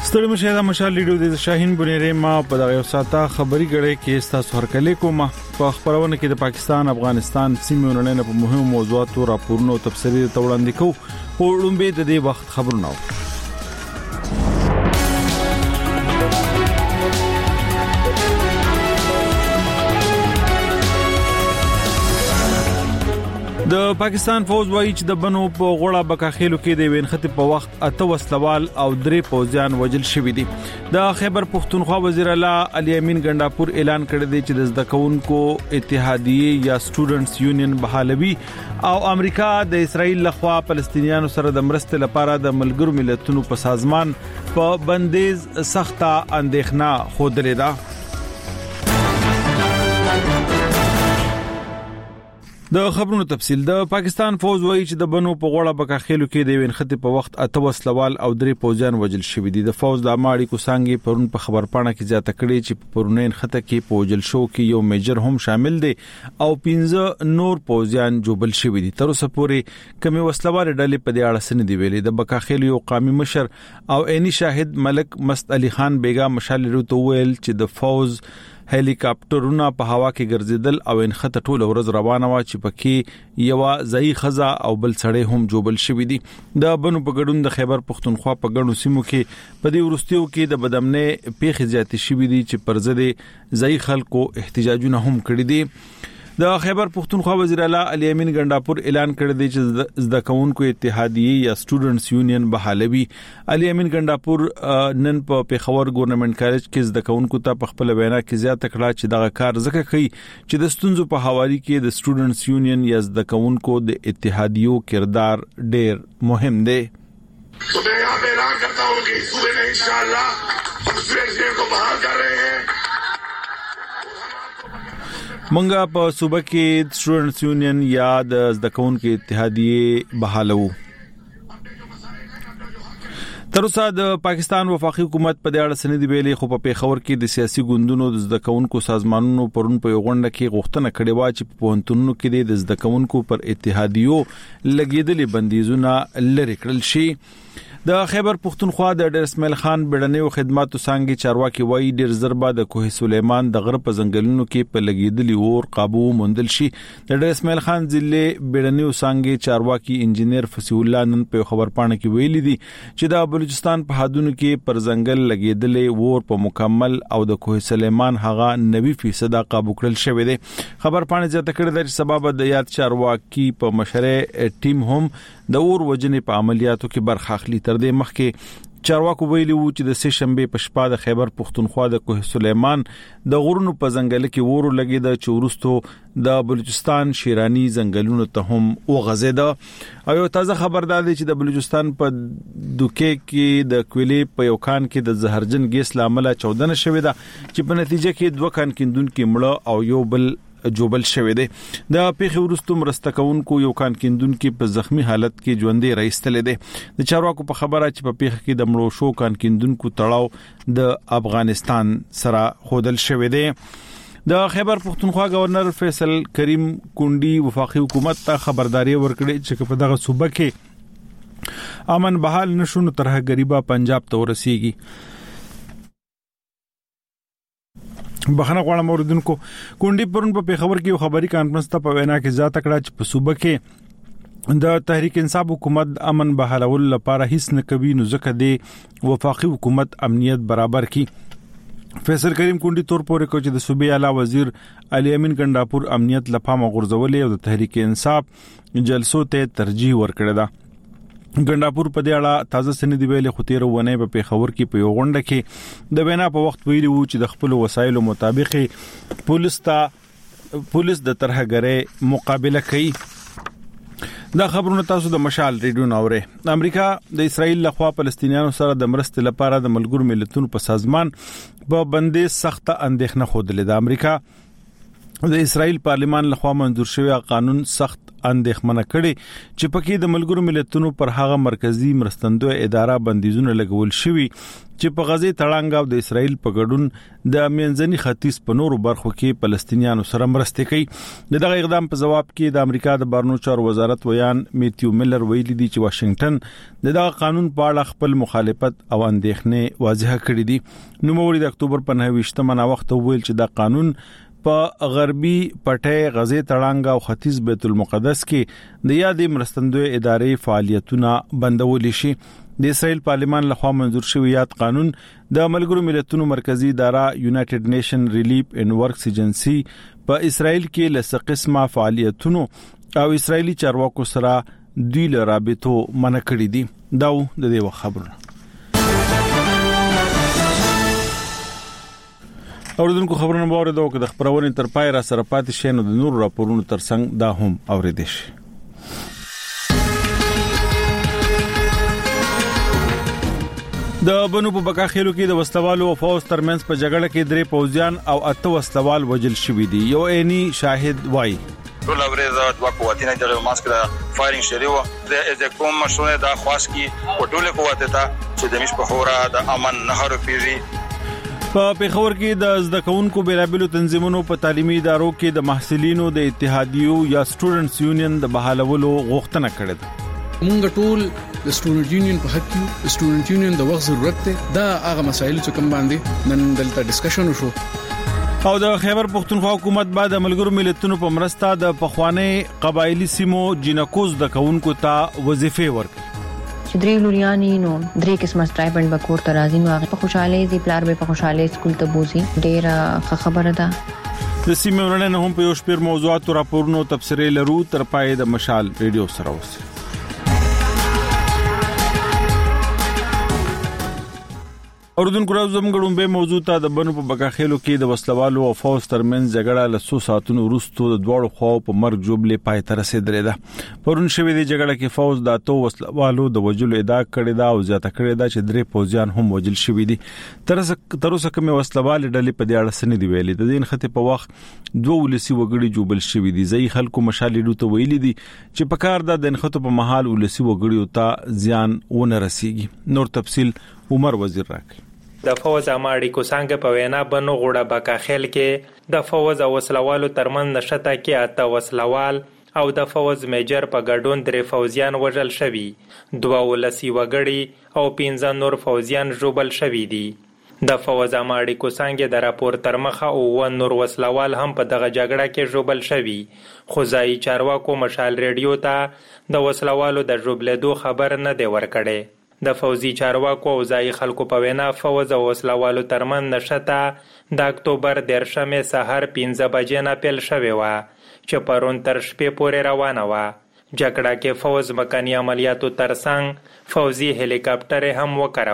ستړي مشه دا مشال لیډو د شاهین بنيره ما په دغه ساته خبري غړې کې تاسو هرکلی کومه په خبرونه کې د پاکستان افغانستان سیمې ونړۍ په مهمو موضوعاتو راپورونو او تفصیلي توړاندې کوو او لومبه د دې وخت خبرونه د پاکستان فوج وایي چې د بنو په غوړه بکاخېلو کې د وینخت په وخت اته وسلوال او درې پوځیان وژل شوي دي. د خیبر پختونخوا وزیر اعلی علي امین ګنداپور اعلان کړی دی چې د زدکونکو اتحادیه یا سټوډنټس یونین بحالوي او امریکا د اسرایل لخوا فلسطینیانو سره د مرستې لپاره د ملګرو ملتونو په سازمان په بندیز سخته اندېښنه خوده ده. د خبرونو تفصیل د پاکستان فوج وایي چې د بنو په غوړه بکاخېلو کې د وینخت په وخت اته وسلوال او درې پوځیان وژل شوي دي. د فوج د اماړي کو څنګه پرون په خبرپاڼه کې زیاته کړې چې په پرونین خطه کې پوجل شو کې یو میجر هم شامل دي او 15 نور پوځیان جوبل شوي دي. تر اوسه پورې کمی وسلوال ډلې په دې اړه سن دی ویلي. د بکاخېلو یو قومي مشر او عیني شاهد ملک مست علي خان بیگا مشال لرو ویل چې د فوج هلیکاپټرونه په هوا کې ګرځیدل او انخته ټول ورځ روانه و چې پکې یو ځای خزا او بل سړی هم جوبل شوی دي. د بنو په ګډون د خیبر پختونخوا په ګڼو سیمو کې په دې ورستیو کې د بدامنې پیښې زیاتې شوې دي چې پرځدي ځای خلکو احتجاجونه هم کړی دي. د خیبر پختونخوا وزیر اعلی علي امین ګنداپور اعلان کړی دی چې زدکونکو اتحادیه یا سټوډنټس یونین بحالوي. علي امین ګنداپور نن په پیښور ګورنمنت کالج کې زدکونکو ته په خپل وینا کې زیاته کړه چې دغه کار ځکه کوي چې د ستونزو په حواله کې د سټوډنټس یونین یا زدکونکو د اتحادیو کردار ډېر مهم دی. تو میں یہاں پہ اعلان کرتا ہوں کہ صوبے میں انشاءاللہ ہم اسٹوڈنٹس کو بحال کر رہے ہیں. منګه په صوبه کې سټوډنټس یونین یا د زدکونکو اتحادیه بحالو. تر اوسه د پاکستان وفاقي حکومت په دې اړه سندې ویلي خو په پیښور کې د سیاسي ګوندونو د زدکونکو سازمانونو پرون په غونډه کې غوښتنه کړې و چې په پوهنتونونو کې د زدکونکو پر اتحادیو لګیدلې بندیزونه لری کړل شي. د خیبر پختونخوا د ډیر اسماعیل خان بیړنیو خدماتو څنګه چارواکي وایي ډیر زربا د کوه سلیمان د غرب زنګلونو کې په لګیدلی اور قابو موندل شي. د ډیر اسماعیل خان ضلع بیړنیو څنګه چارواکي انجنیر فصیح الله نن په خبرپاڼه کې ویلي دي چې د بلوچستان په حدودو کې پر زنګل لګیدلی اور په مکمل او د کوه سلیمان هغه 90% قابو کړل شوی دی. خبرپاڼه زیاته کړې ده چې سبب د یاد چارواکي په مشره ټیم هم د اور وجنې په عملیاتو کې برخه اخلي. تر دې مخکې چارواکو ویلي وو چې د سه شنبه په شپه د خیبر پختونخوا د کوه سلیمان د غرونو په ځنګل کې ورو لګید چې ورستو د بلوچستان شیرانی ځنګلونو ته هم وغځیده. او یو تازه خبردار دی چې د بلوچستان په دوکې کې د کویلې په یو کان کې د زهرجن ګیس لامل 14 شوې ده چې په نتیجه کې دوه کان کیندونکو مړه او یو بل جوبل شوی دی. د پیښې وروسته مرستکونکو یو کان کیندونکو په زخمی حالت کې ژوندې راځتل دي. د چارواکو په خبره چې په پیښه کې د مړو شو کان کیندونکو تړاو د افغانستان سره خودل شوی دی. د خیبر پختونخوا گورنر فیصل کریم کونډي وفاقي حکومت ته خبرداري ورکړي چې په دغه صوبه کې امن بحال نشونه ترغه غریبا پنجاب ته ورسیږي. بخنه غواړم اوردونکو کونډي پرون په پیښور کې یو خبري کانفرنس ته په وینا کې ذات کړه چې په صوبه کې د تحریک انصاف حکومت امن بحالول لپاره هیڅ نه کوي نو ځکه د وفاقي حکومت امنیت برابر کی. فیصل کریم کونډي تور پورې کو چې د صوبې اعلی وزیر علي امین ګنداپور امنیت لپاره غورځولې او د تحریک انصاف جلسو ته ترجیح ورکړه ده. ګنداپور په دې اړه تازه سند ویلي خو تیر ونه په پیښور کې په یو غونډه کې د وینا په وخت ویلي وو چې د خپل وسایلو مطابق پولیس د ترهګرۍ مقابله کوي. دا خبرونه تاسو د مشال ریډیو ناوره. امریکا د اسرایل لخوا فلسطینیانو سره د مرستې لپاره د ملګرو ملتونو په سازمان په بندیز سخته اندېښنه خوده. د امریکا د اسرایل پارلمان لخوا منظور شوی قانون سخت اندېښمنه کړي چې پکې د ملګرو ملتونو پر هغه مرکزی مرستندوی اداره بندیزونه لګول شوي چې په غزه تړانګ او د اسرایل په ګډون د منځني ختیځ په نورو برخو کې فلسطینیانو سره مرسته کوي. دغه اقدام په جواب کې د امریکا د بهرنیو چارو وزارت ویان میتیو میلر ویلي دی چې واشنگټن دغه قانون په اړه خپل مخالفت او اندېښنې واضح کړې دي. نوموړي د اکتوبر په 9 وخت ویل چې دا قانون په غربي پټي غزه تړانګ او ختیځ بیت المقدس کې د یادې مرستندوی ادارې فعالیتونه بندول شي. د اسرائیل پارلمان لخوا منظور شوی یاد قانون د ملګرو ملتونو مرکزی اداره یونایټډ نیشن ریلیف اینڈ ورکس ایجنسی په اسرائیل کې لسه قسمه فعالیتونو او اسرایلی چارواکو سره دوی له رابطو منع کړی دي. دا د دې خبرونه اوردونکو خبرونه باور د خبرونې تر پای را سره پاتې شین او د نور راپورونو ترڅنګ دا هم اوریدل شي. د بنو په بکاخیلو کې د وسلوالو او فوز ترمنځ په جګړه کې 3 پوځیان او 8 وسلوال وژل شوي دي. یو عیني شاهد وایي ټول اورز د قوتینه د ماسک د فایرینګ شریو د کوم مشونه د خاص کی ټول قوت ته چې د مش په خورا د امن نهر پیری په پیښور کې د زدکونکو بیلابلو تنظیمونو په تعلیمي ادارو کې د محصلینو د اتحادیو یا سټوډنټس یونین د بحالولو غوښتنه کړې ده. مونږ ټول د سټوډنټ یونین په حق کې سټوډنټ یونین د وخت ضرورت ده. دا هغه مسایل چې کوم باندې نن دلته ډسکشن وشو او د خیبر پختونخوا حکومت بعد ملګرو ملتونو په مرسته د پخوانی قبایلی سیمو جنکوز د کونکو ته وظیفه ورکړي. چې درې لوريانې نو درې قسمه سټایپند بکور ته راځي نو هغه په خوشاله دي پلار به په خوشاله سکول ته بوزي. ډېر خبره ده. د سیمې ورننه هم په یو شپږ موضوعات او راپورونو تبصره لرو تر پای د مشال ریډیو سره اوسئ. اردوونکو زموږ به موضوع ته د بنو په بکاخیلو کې د وسلوالو او فوز ترمنځ جګړه له 100 ساعتونو وروسته د دوړو خو په مرګ جوړلې پای ته رسیدلې ده. پرون شوې د جګړه کې فوز د 8 وسلوالو د وجلو ادعا کړې ده او زیاته کړې ده چې 3 پوځیان هم وجل شوي دي. تر اوسه کوم وسلوال ډلې په دې اړه سن دی ویلي د دین خطه په وخت 2 ولسی وګړي جوبل شوي دي. ځای خلکو مشالې ډوته ویلي دي چې په کار د دین خطه په محل ولسی وګړي ته زیان ونه رسیږي. نور تفصيل عمر وزیر راکړي. د فوز اماړي کوسانګ په وینا بنو غوړه بکاخیل کې د فوز او وسلوالو ترمن نشته کې 8 وسلوال او د فوز میجر په ګډون 3 فوزیان وژل شوي. 2 ولسی وګړي او 15 نور فوزیان جوبل شوي دي. د فوز اماړي کوسانګ د راپور ترمخه او نور وسلوال هم په دغه جګړه کې جوبل شوي. خو ځای چارواکو مشال ریډیو ته د وسلوالو د جوبلېدو خبر نه دی ورکړی. د فوزي چارواکو او ځای خلکو په وینا فوز او وسلوالو ترمن نشته د اکتوبر 13 سحر 15 بجې نه پیل شوې و چې پرون تر شپې پورې روانه و. جګړه کې فوز مکاني عملیاتو ترڅنګ فوزي هلیکاپټر هم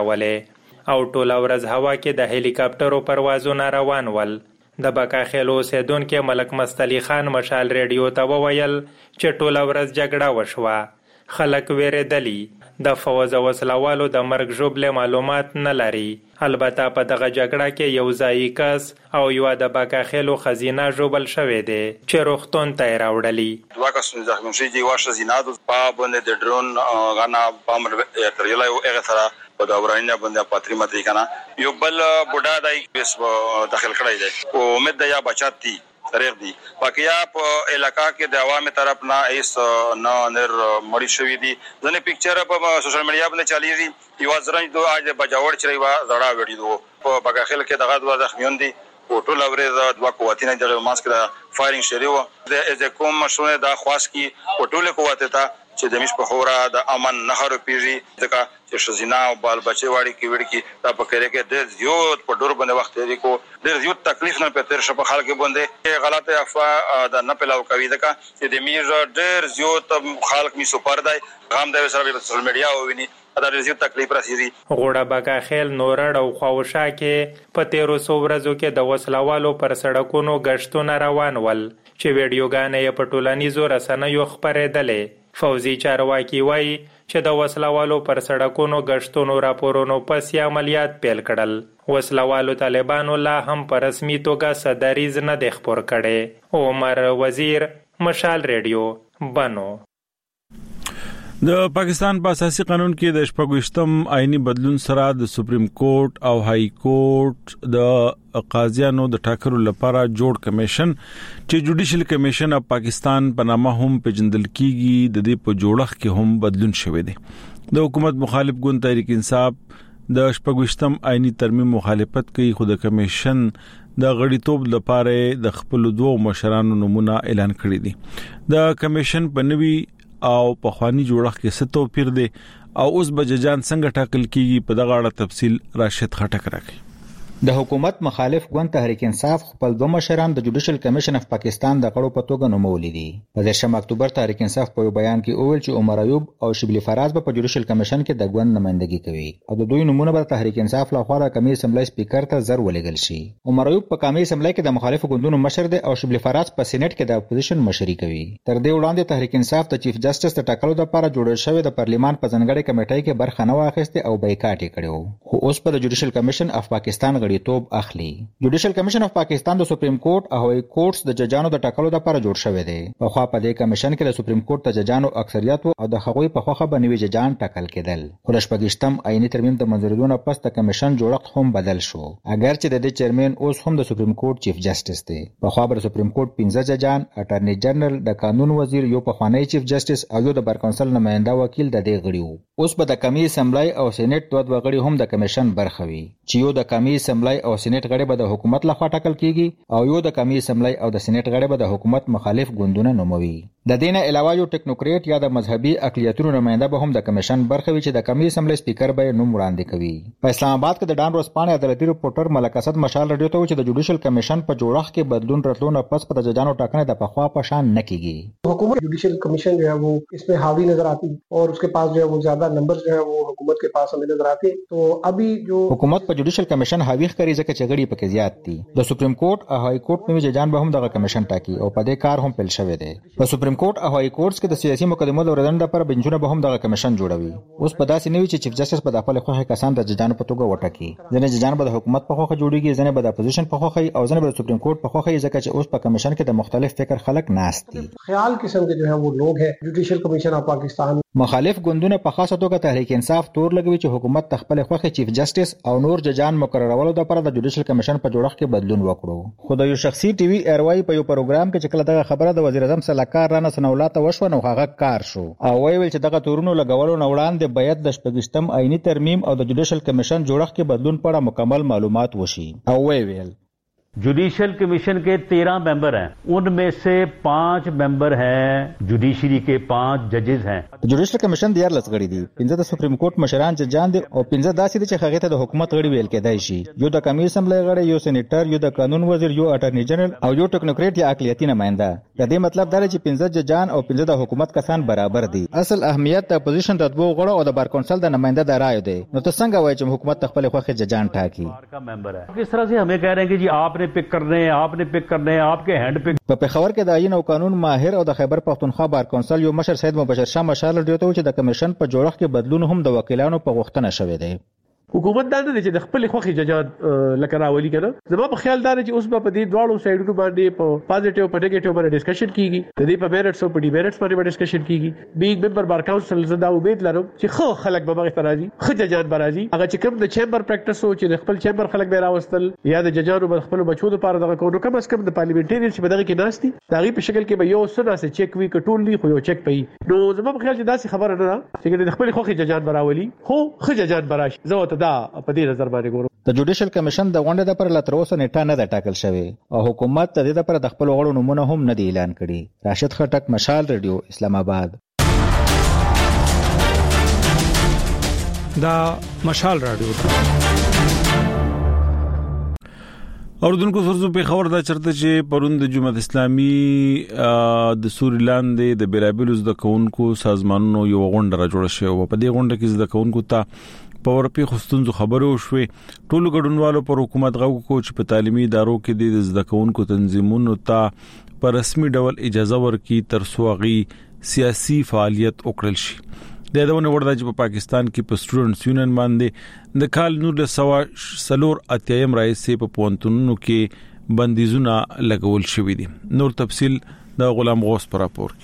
وکړولې او ټول ورځ هوا کې د هلیکاپټرو پروازونه روان ول. د بکاخیلو اوسیدونکو ملک مستعلی خان مشال ریډیو ته وویل چې ټول ورځ جګړه وشوه. خلک ویریدلی. د فوز او وسلوالو د مرګ جوړل معلومات نه لري. البته په دغه جګړه کې یو ځای کس او یو د بکاخیلو خزینه جوړل شوې ده چې روختون ته راوړلې. دوه کسونه زخمی شوي دي. واشه زینادو په باندې د ډرون غنا بامر ترېلا یو هغه سره په دا ورانه باندې پاتري ماتري کنه یو بل بوډا دای بس داخل کړی دی او امید د یا بچاتی طریق دی. باقیا په علاقہ کې د عوامو طرف نه ایس نه نر مړی شوی دي. ځنه پکچر په سوشل میډیا باندې چلیږي. یو ځرنج دوه اج بجاوړ چری وا زړه وړي په بغاخیل کې دغه دوه زخمیون دي او ټول اورز دوه قوتینه د ماسک د فایرینګ شریو د کوم مشونه د خاص کی ټول قوت ته چې د مش په خورا د امن نهر پیری ځکه چې شزینا او بال بچي واړي کې وړي کې دا پکې کې د زیات په ډور باندې وخت لري کو د زیات تکلیف نه پته شپ خلک باندې غلطه افوا د نه پلاو کوي ځکه چې د میر ډېر زیات خلک می سپر دی غام د سره په سوشل میډیا او ویني دا د زیات تکلیف راسي. غوړه بکاخیل نورړ او خواوشا کې په 1300 ورځو کې د وسلوالو پر سړکونو گشتونه روان ول چې ویډیوګانې په ټولنیزو رسنیو خبرېدلې. فوزي چارواکي وایي چې د وسلوالو پر سړکونو گشتونو راپورونو پسې عملیات پیل کړل. وسلوالو طالبانو لا هم په رسمي توګه صدریز نه دی خپور کړی. عمر وزیر مشال ریډیو بنو. د پاکستان په اساسي قانون کې د 28م آئینی بدلون سره د سپریم کورټ او های کورټ د قاضیانو د ټاکلو لپاره جوړ کمیشن چې جوډیشل کمیشن اف پاکستان په نامه هم پیژندل کیږي د دې په جوړښت کې هم بدلون شوی دی. د حکومت مخالف ګوند تحریک انصاف د 28م آئینی ترمیم مخالفت کوي، خو د کمیشن د غړیتوب لپاره د خپل دوه مشرانو نمونه اعلان کړی دي. د کمیشن په نوي او په خواني جوړښت کې څه توپیر دی او اوس به ججان څنګه ټاکل کیږي، په دغه اړه تفصیل راشد خټک راکړي. د حکومت مخالف ګوند تحریک انصاف خپل دوه مشران د جوډیشل کمیشن اف پاکستان د غړو په توګه نومولي دي. په 10 اکتوبر تحریک انصاف په بیان کې وویل چې عمر ایوب او شبلی فراز په جوډیشل کمیشن کې د ګوند نمائندګي کوي او د دوی نمونه به تحریک انصاف لخوا د کمی اسمبلی سپیکر ته زر ولېږل شي. عمر ایوب په کمی اسمبلی کې د مخالف ګوندونو مشر دی او شبلی فراز په سېنات کې د اپوزیشن مشري کوي. تر دې وړاندې تحریک انصاف د چیف جسټس د ټاکلو لپاره جوړ شوی د پارلیمان په ځانګړي کمیټې کې برخه نه واخیسته او بایکاټ یې کړو، خو اوس په جوډیشل کمیشن اف پاکستان غړیتوب اخلي. جوډیشل کمیشن اف پاکستان د سپریم کورټ او های کورټس د ججانو د ټاکلو لپاره جوړ شوی دی. په خوا په دې کمیشن کې د سپریم کورټ د ججانو اکثریت او د هغوی په خوخه بنوي ججان ټاکل کېدل. خو د 28م آئینی ترمیم د منځوریدونه پس د کمیشن جوړښت هم بدل شو، اگر چې د دې چیرمن اوس هم د سپریم کورټ چیف جسټس دی. په خوا د سپریم کورټ 15 ججان، اټارنی جنرال، د قانون وزیر، یو پخوانی چیف جسټس او یو د بر کونسل نماینده وکیل د دې غړي وو. اوس به د کمی اسمبلی او سېنات دوه غړي هم د کمیشن برخه وي، چې یو د کمی اسمبلی او سېنات غړي به د حکومت لخوا ټاکل کیږي او یو د کمی اسمبلی او د سېنات غړي به د حکومت مخالف ګوندونه نوموي. د دې نه علاوه یو ټیکنوکریټ یا د مذهبي اقلیتونو نماینده به هم د کمیشن برخه وي چې د کمی اسمبلی سپیکر به نوم وړاندې کوي. په اسلام آباد کې د ډان ورځپاڼې عدالتي رپورټر ملک اسد مشال رادیو ته چې د جوډیشل کمیشن په جوړښت کې بدلون راتلو نه پس په د ججانو ټاکنه د پخوا په شان نه کیږي. حکومت جوډیشل کمیشن جو ہے وہ اس میں حاوی نظر آتی اور اس کے پاس جو ہے وہ زیادہ نمبر جو ہے وہ حکومت کے پاس ہمیں نظر آتے. تو ابھی جو حکومت په جوډیشل کمیشن حاوی ښکاري ځکه چې غړي پکې زیات دي. د سپریم کورټ او های کورټ نوي ججان به هم دغه کمیشن ټاکي او په دې کار هم پیل شوی دی. په سپریم کورټ او های کورټس کې د سیاسي مقدمو د اوریدنې لپاره بنچونه به هم دغه کمیشن جوړوي. اوس په داسې نوي چې چیف جسټس په خپل خوښه کسان د ججانو په توګه وټاکي. ځینې ججان به د حکومت په خوښه جوړیږي، ځینې به د اپوزیشن په خوښه او ځینې به د سپریم کورټ په خوښه، ځکه چې اوس په کمیشن کې د مختلف فکر خلک ناست دي. خیال قسم کے جو ہے وہ لوگ ہیں. جوډیشل کمیشن اف پاکستان مخالف ګوندونه په خاصه توګه تحریک انصاف تور لګوي چې حکومت خپل خوښه چیف جسټس او نور ججان مقررولو لپاره د جوډیشل کمیشن په جوړښت کې بدلون وکړو. خو د یو شخصي ټي وي ایروای په یو پروګرام کې چې کله دغه خبره د وزیر اعظم سلاکار رانه سنولاته وشو نو هغه کار شو او ویل چې دغه تورونو لګولو نه وړاندې باید د 28م آئینی ترمیم او د جوډیشل کمیشن جوړښت کې بدلون په اړه مکمل معلومات وشي. او ویل judicial commission के 13 मेंबर हैं, उनमें से 5 मेंबर हैं जुडिशरी के, 5 जजेस हैं. Judicial commission د 14 غړي دي, 15 د سپریم کورټ مشران ججان دي او 15 داسې دي چې هغه ته د حکومت غړي ویل کېدای شي. یو د کمی اسمبلی غړي, یو سېنیټر, یو د قانون وزیر, یو اټارنی جنرال او یو ټیکنوکریټ یا اقلیتي نماینده. د دې مطلب دا دی چې 15 ججان او 15 د حکومت کسان برابر دي. اصل اهمیت د اپوزیشن د دوه غړو او د بار کونسل د نماینده د رائے دی. نو ته څنګه وایې چې حکومت خپل خوښه ججان ټاکي؟ किस तरह से हमें कह रहे हैं कि जी आपने पिक करने हैं, आपने पिक करने हैं, आपके हैंड पिक. په پېښور کې د آئین او قانون ماهر او د خیبر پختونخوا بار کونسل یو مشر سید مبشر شاه مشال ډیو ته چې د کمیشن په جوړښت کې بدلون هم د وکیلانو په غوښتنه شوی دی. حکومت دا نه چې د خپل خوخي ججان لکه راولي کنه. زما په خیال دا چې اوس په دې دواړو سایډونو باندې په پازیټیو په نیگیټیو باندې ډسکشن کیږي. د دې په میرټس او په ډی میرټس باندې ډسکشن کیږي. بیگ ممبر بار کونسل زدا امید لرم چې خو خلک به مغه راځي, خو ججان به راځي. هغه چې کوم د چیمبر پریکټس او چې خپل چیمبر خلک به راوستل یا د ججانو په خپل بچو لپاره دغه کوو, کم از کم د پارلیمنټریان چې بدغه کې ناشتي دغه په شکل کې به یو سره سه چک وی کټول لی خو یو چک پي. نو زما په خیال چې داسې خبره نه ده چې د خپل خوخي ججان براولي, خو ججان براشي. زه ته دا په دې د جوډیشل کمیشن د غونډې لپاره لا تر اوسه نیټه نه ده ټاکل شوې او حکومت د دې لپاره د خپل غړو نمونه هم نه دی اعلان کړي. راشد خټک, مشال ریډیو, اسلام آباد. دا مشال رادیو اوردونکو سرزو په خبر دا چرته چې پرون د جمهوریت اسلامي د سوري لاندې د بیلابل د کونکو سازمانونو یو غونډه را جوړه شوه. په دې غونډه کې د کونکو ته په ورپی خستونزو خبرو شوې. ټولو ګډونوالو پر حکومت غو کو چې په تعلیمي ادارو کې د زده کوونکو تنظیمونو ته په رسمي ډول اجازه ورکړي تر څو هغه سیاسي فعالیت وکړل شي. د دونه وردا چې په پاکستان کې په سټوډنټس یونین باندې د کال 1940 رئیس په پونتونو کې بندیزونه لګول شوې دي. نور تفصيل د غلام غوث پر راپور کې.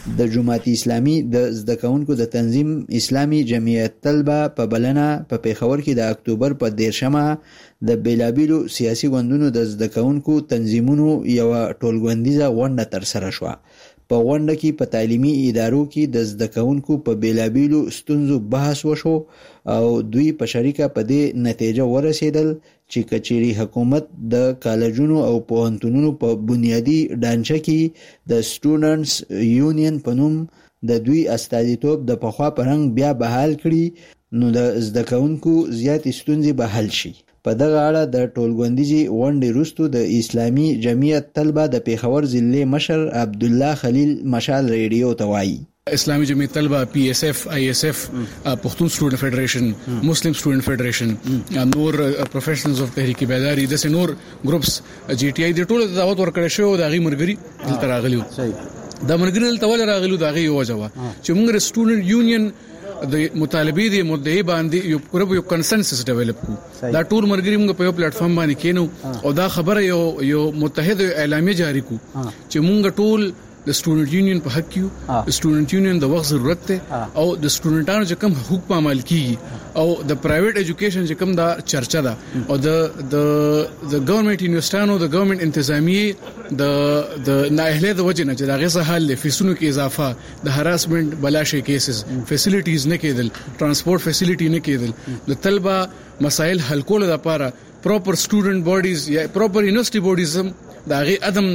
د جماعت اسلامي د زده کوونکو د تنظیم اسلامي جمعیت طلبه په بلنه په پیښور کې د اکتوبر په 13مه د بیلابیلو سیاسي ګوندونو د زده کوونکو تنظیمونو یو ټولګوندیزه غونډه ترسره شوه. په غونډه کې په تعلیمي ادارو کې د زده کوونکو په بیلابیلو ستونزو بحث وشو او دوی په شریکه په دې نتیجه ورسېدل چې کچېری حکومت د کالجونو او پوهنتونونو په بنیادی ډانچه کې د سټوډنټس یونین په نوم د دوی استازیتوب د پخوا پرنګ بیا بحال کړي نو د زده کوونکو زیات ستونزې به حل شي. په دغه اړه د ټولګوندیزي غونډې وروسته د اسلامي جمعیت طلبه د پیښور ضلع مشر عبد الله خلیل مشال ریډیو ته وایي اسلامي جمعیت طلبه PSF ISF پښتون سټوډنټ فدریشن مسلم سټوډنټ فدریشن نور پروفیشنلز اف تحریک بیداری د نور ګروپس GTI د ټولو دعوت ورکړی شو د غي مرګري دلته راغلیو. د مرګري دلته ول راغلیو د غي وجوه چې موږ سټوډنټ یونین د مطالبې د مدعي باندې یو کنسنسس ډیولپ کو. دا ټول مرګري موږ په یو پلیټ فارم باندې کینو او دا خبره یو متحد اعلامیه جاری کو چې موږ ټول د سټوډنټ یونین په حق کیو. سټوډنټ یونین د وخت ضرورت ته او د سټوډنټانو چې کوم حقوق په عمل کیږي او د پرایویټ ایجوکیشن چې کوم دا چرچا ده او د ګورنمنت یونیورسيټانو د ګورنمنت انتظامیه د نااهله د وجه نه چې دا غیصه حل فیسونو کې اضافه د هراسمنت بلاشي کیسز فیسیلیټیز نه کېدل ټرانسپورت فیسیلیټی نه کېدل د طلبه مسائل حل کول لپاره پراپر سټوډنټ باډیز یا پراپر یونیورسيټي باډیز دا غي عدم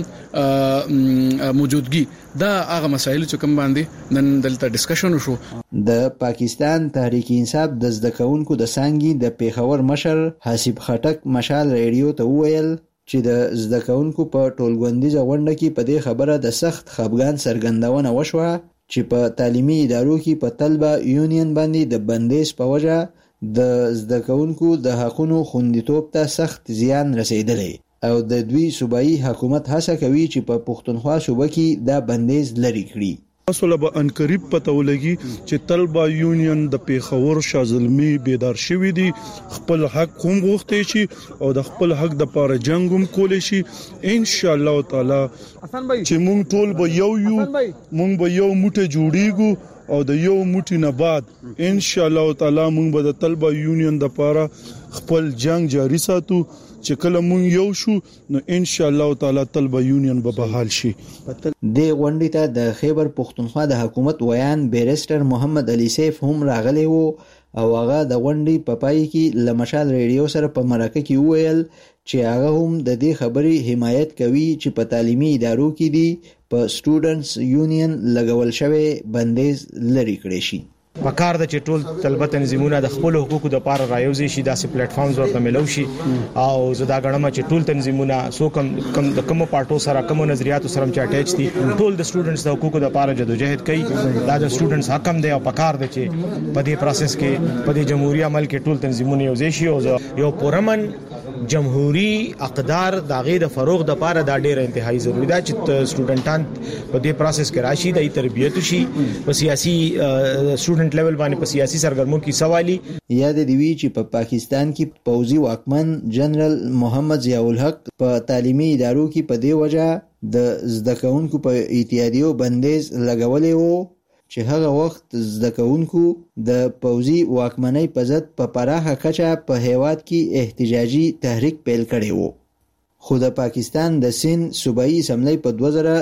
موجودګي دا هغه مسایل چې کوم باندې نن دلته ډسکشن وشو. د پاکستان تحریک انصاف د زده کوونکو د څنګه د پیښور مشر حسیب خټک مشال ریډیو ته وویل چې د زده کوونکو په ټولګوندیزه غونډه کې په دې خبره د سخت خپګان څرګندونه وشوه چې په تعلیمي ادارو کې په طلبه یونین باندې د بندیز په وجه د زده کوونکو د حقونو خوندیتوب ته سخت زیان رسیدلی او د دوی صوبایي حکومت هڅه کوي چې په پښتونخوا صوبه کې دا بندیز لري کړي. اصله به انقریب پته ولګي چې طلبه یونین د پیښور شازلمی بیدار شوی دي خپل حق هم غوښتي شي او د خپل حق د پاره جنگ هم کولای شي ان شاء الله تعالی چې مونږ ټول به مونږ به یو موټه جوړیږو او د یو موټی نه بعد ان شاء الله تعالی مونږ به د طلبه یونین د پاره خپل جنگ جاری ساتو چې کله مونږ یو شو نو ان شاء الله تعالی طلبه یونین به بحال شي. د غونډې ته د خیبر پښتونخوا د حکومت ویان بیرستر محمد علي سیف هم راغلی وو او هغه د غونډې په پای کې لمشال ریډیو سره په مرکه کې وویل چې هغه هم د دې خبرې حمایت کوي چې په تعلیمي ادارو کې دي په سټوډنټس یونین لګول شوی بندیز لري کړی شي. پکار د چې ټول طلبه تنظیمونه د خپل حقوقو د لپاره رايوځي شي داسې پلیټ فارمز ورته ملو شي او زدا غړم چې ټول تنظیمونه سو کم د کوم پارټو سره کوم نظریاتو سره چې اٹیچ دي ټول د سټوډنټس د حقوقو د لپاره جدوجہد کوي. دا د سټوډنټس حق هم دی او پکار دی چې په دې پروسس کې په دې جمهوریت عمل کې ټول تنظیمونه یوځي شي او یو پرمن جمهوریت اقدار د غیر فروغ د لپاره دا ډیره انتهایی ضروری ده چې سټوډنټان په دې پروسس کې راشي د تربیت شي په سیاسي سټوډنټ لیول باندې په سیاسي سرګرمو کې سوالي. یاد دی وی چې په پاکستان کې پوځي واکمن جنرال محمد ضیاء الحق په تعلیمي ادارو کې په دې وجه د زده کوونکو په اتحادیو بندیز لګولې وو چې هغه وخت زده کوونکو د پوځي واکمنۍ په ضد په پراخه کچه په هیواد کې احتجاجي تحریک پیل کړی وو. خو د پاکستان د سند صوبایي اسمبلی په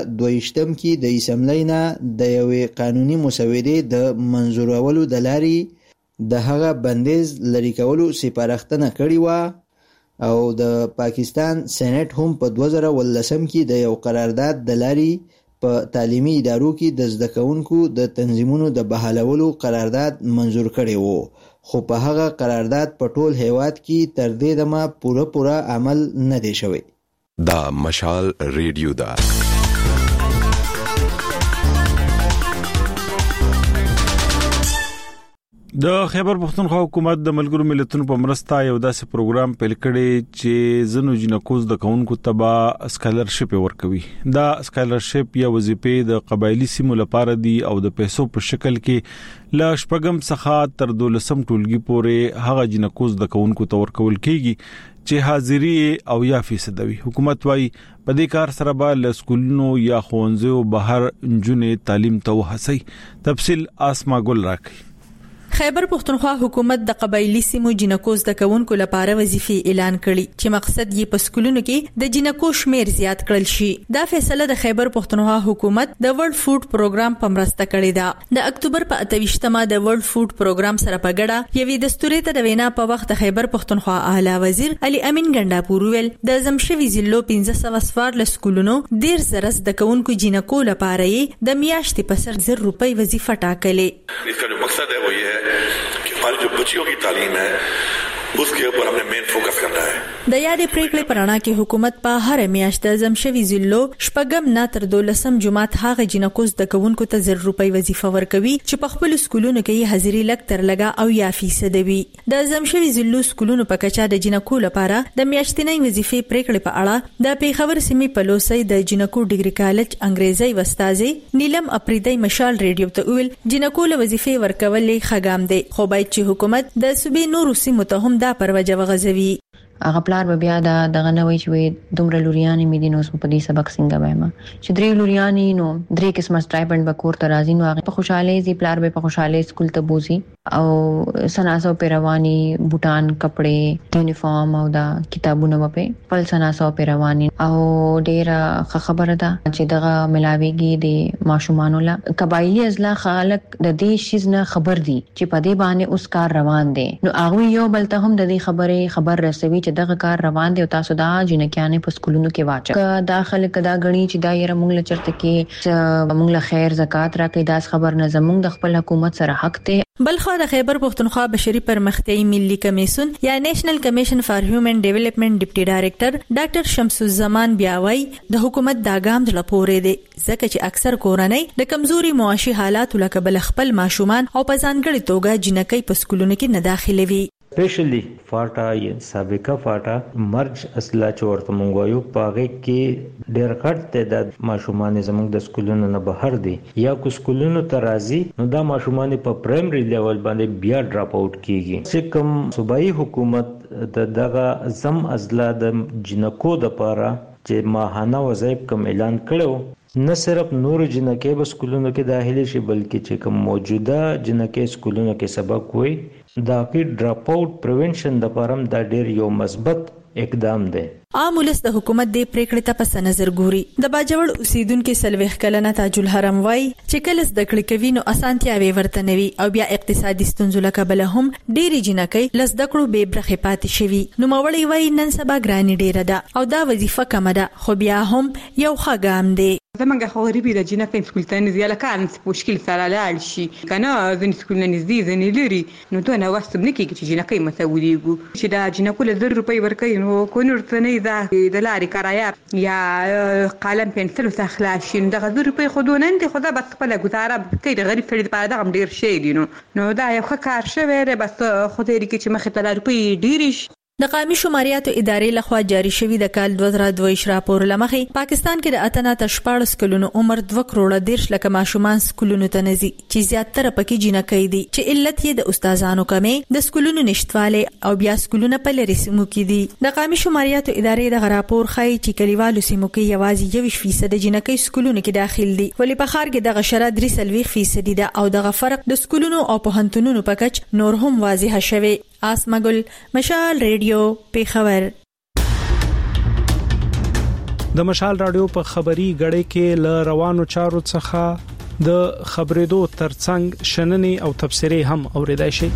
2022 کې د اسمبلی نه د یوې قانوني مسودې د منظورولو د لارې د هغه بندیز لري کولو سپارښتنه کړې و او د پاکستان سېنات هم په 2019 کې د یو قرارداد د لارې په تعلیمي ادارو کې د زده کوونکو د تنظیمونو د بحالولو قرارداد منظور کړی وو خو په هغه قرارداد په ټول هیواد کې تر دې دمه پوره عمل نه دی شوی. دا مشال ریډیو دا د خیبر پښتونخوا حکومت د ملګرو ملتونو په مرسته یو داسې پروګرام پیل کړی چې زنو جنکو د کونکو تبا سکالرشپ ورکوي. دا سکالرشپ یا وظیفه د قبایلی سیمو لپاره دی او د پیسو په شکل کې لا شپږم څخه تر 12 ټولګي پورې هغه جنکو د کونکو تور کول کیږي چې حاضری او یا فیصد وي. حکومت وايي په دې کار سره به له سکولونو یا ښوونځیو بهر نجونې تعلیم ته وهڅي. تفصیل آسما ګل راکړي. خیبر پختونخوا حکومت د قبایلی سیمو جنکو زده کوونکو لپاره وظیفې اعلان کړي چې مقصد یې په سکولونو کې د جنکو شمیر زیات کړل شي. دا فیصله د خیبر پختونخوا حکومت د ورلد فود پروګرام په مرسته کړې ده. د اکتوبر په 28مه د ورلد فود پروګرام سره په ګډه یوې دستوري ته د وینا په وخت د خیبر پختونخوا اعلی وزیر علي امین ګنډاپور ویل د زمشوي ضلعو 1500 سوار له سکولونو 10,000 زده کوونکو جنکو لپاره د میاشتې په سر 1000 روپۍ وظیفه ټاکلې. इसका जो मकसद है वो ये है कि हमारी जो बच्चियों की तालीम है उसके ऊपर हमने मेन फोकस करना है. د یادې پریکړې پرانا کې حکومت په هر میاشت د زمشوي ضلعو شپږم نه تر 12 جماعت هغه جنکو زده کوونکو ته 1000 روپۍ وظیفه ورکوي چې په خپل سکولونو کې حاضری لګ تر لګا او یا فیصد وي. د زمشوي ضلعو سکولونو په کچا د جنکو لپاره د میاشتنۍ وظیفې پریکړې په اړه د پیښور سیمې په لوسۍ د جنکو ډیګري کالج انګریزي استاد نیلم اپریدی مشال ریډیو ته ویل جنکو له وظیفې ورکولې خګام دي خو باید چې حکومت د صوبې نورو سیمو ته هم دا پروژه وغځوي. هغه پلار به بیا دغه نه وی چې دومره لوریانی مې دي نو په دې سبق څنګه وایم چې درې لوریانی نو درې قسمه سټایپند به کور ته راځي نو هغه په خوشاله زی پلار به په خوشاله سکول ته بوزي او سناسو پیروانی بوتان کپڑے یونیفارم او دا کتابونه په خپل سناسو پیروانی او ډیره خبره ده چې دغه ملاویږي د ماشومان له قبایلی ازلا خلک د دې شیز نه خبر دي چې په دې باندې اوس کار روان دي نو هغه یو بل ته هم د دې خبر رسوي چې دغه کار روان دی او تاسو دا جنکیانه په سکولونو کې واچ داخله کدا غني چې دا یې موږ له چرته کې موږ له خیر زکات راکې داس خبر نه زموږ د خپل حکومت سره حق ته. بلخو د خیبر پختونخوا بشري پرمختیايي ملي کمیسیون یا نېشنل کمیشن فار هیومن ډیولپمنٹ ډیپټي ډایریکټر ډاکټر شمس الزمان بیاوي د حکومت دا ګام د لپاره دی ځکه چې اکثر کورنۍ د کمزوري معاشي حالات لکه بل خپل ماشومان او په ځانګړي توګه جنکۍ په سکولونو کې نه داخلوي. سپیشلی فاټا یا سابقه فاټا مرج اصله چورته مونږ یو پاغه کې ډېر غټ تعداد ماشومان زموږ د سکولونو نه بهر دي یا کو سکولونو ته راځي نو دا ماشومان په پرایمري لیول باندې بیا ډراپ اوټ کیږي چې کوم صوبایي حکومت دغه زم ازلا د جنکو د پاره چې ماهانه وظایف کوم اعلان کړو نه صرف نور جنکې په سکولونو کې داخلي شي بلکې چې کوم موجوده جنکې سکولونو کې سبق وي دا کې ډراپ اوټ پریونشن د پرم دا ډېر یو مثبت اقدام دی. عام ولس د حکومت د پریکړې ته پس نظر ګوري. د باجوړ اوسیدونکو سلويخ کلنه تاج الحرم وای چې کله د کړه کوي نو اسانتیاوي ورته نوي او بیا اقتصادي ستونزو لکه بل هم ډېری جنکې لزدکړو به برخه پاتې شوي نو مولوي وای نن سبا ګرانی ډېره ده او دا وظیفه کم ده خو بیا هم یو خګام دی. زمونږ خو غریبي د جنکې سکول ته نزي لکه ان مشکل سره لاړ شي کنه ځین سکول نه نزي ځین لري نو دوه نو واستم نه کیږي چې جنکې مسؤلیږي چې دا جنکو له 1000 روپۍ ورکوي نو کو نورته نه دا د لارې کرایا یا قلم پنسل وسخلاشي دغه 1000 روپۍ خودونه نه خدا بس خپل گزاره کوي د غریب فرد په دغه ډیر شي دي نو دا یو ښه کار شوی دی بس خدای دې کې چې مخه ته روپۍ ډیر شي. د قومي شماریاتو ادارې لخوا جاری شوی د کال 2022 راپور لمخې پاکستان کې د اتنا تر 14 کلونو عمر 2 کروڑه 10 لک ماشومان سکولونو ته نزي چې زیاتره پکې جنکې دي چې علت یې د استادانو کمې د سکولونو نشټواله او بیا سکولونه په لري سیمو کې دي. د قومي شماریاتو ادارې د راپور خای چې کلیوالو سیمو کې یوازې 20% جنکې سکولونو کې داخل دي ولې په خار کې د غشره 3% ده او دغه فرق د سکولونو او پوهنتونونو په کچ نور هم واضح شوی. آسما ګل مشال ریډیو پیښور. د مشال رادیو په خبري غړې کې ل روانو چارو څخه د خبرېدو ترڅنګ شننې او تبصرې هم اوریدای شي.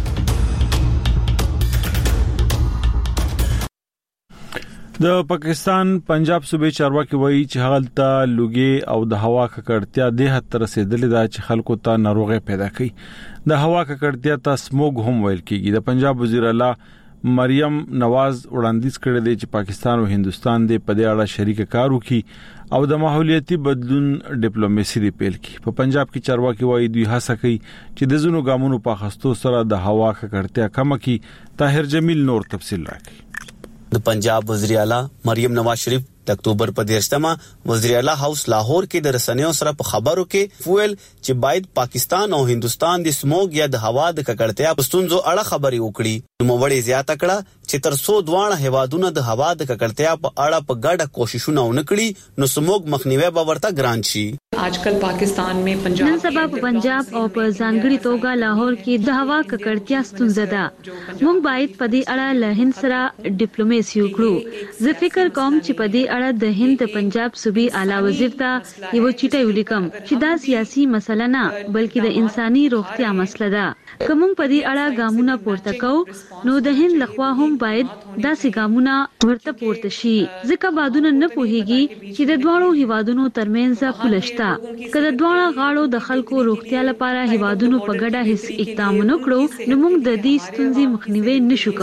د پاکستان پنجاب صوبې چارواکي وایي چې حالت لوګي او د هوا ککړتیا د حد تر رسیدلې ده چې خلکو ته ناروغي پیدا کوي. د هوا ککړتیا ته سموګ هم ویل کیږي. د پنجاب وزیر اعلی مریم نواز وړاندیز کړی دی چې پاکستان او هندستان د په دې اړه شریک کار وکړي او د ماحولیاتي بدلون ډیپلوماسي دی پیل کړي. په پنجاب کې چارواکي وایي دوی هڅه کوي چې د زونو ګامونو په خستو سره د هوا ککړتیا کم کړي. طاهر جمیل نور تفصیل راکړي. د پنجاب وزیر اعلی مریم نواز شریف د اکتوبر په 10مه وزیر اعلی هاوس لاهور کې د رسنیو سره په خبرو کې فویل چې باید پاکستان او هندستان د سموګ یا د هوا د ککړتیا په ستونزو اړه خبرې وکړي. نو وړي زیاته کړه چې تر څو دوه هیوادونو د هوا د ککړتیا په اړه په ګډه کوششونه ونکړي نو سموګ مخنیوي به ورته ګران شي. आजकल पाकिस्तान में पंजाब नन सबा पंजाब او په ځانګړي توګه لاهور کې د هوا ککړتیا ستونزه ده. موږ باید په دې اړه له هند سره ډیپلوماسي وکړو. زه فکر کوم چې په دې اړه د هند د پنجاب صوبې اعلی وزیر ته یو چټي ولیکم چې دا سیاسي مسله نه بلکې د انساني روغتیا مسله ده. کوم په دې اړه ګامونه پورته کوو نو د هند لخوا هم باید داسې ګامونه ورته پورته شي. ځکه بادونه نه پوهیږي چې د دوه هیوادونو ترمنځ پولشتا کله دوه غاړو د خلکو روغتیا لپاره هیوادونو په ګډه هیڅ اقدام نکړو نو موږ د دې ستونزې مخنیوي نشو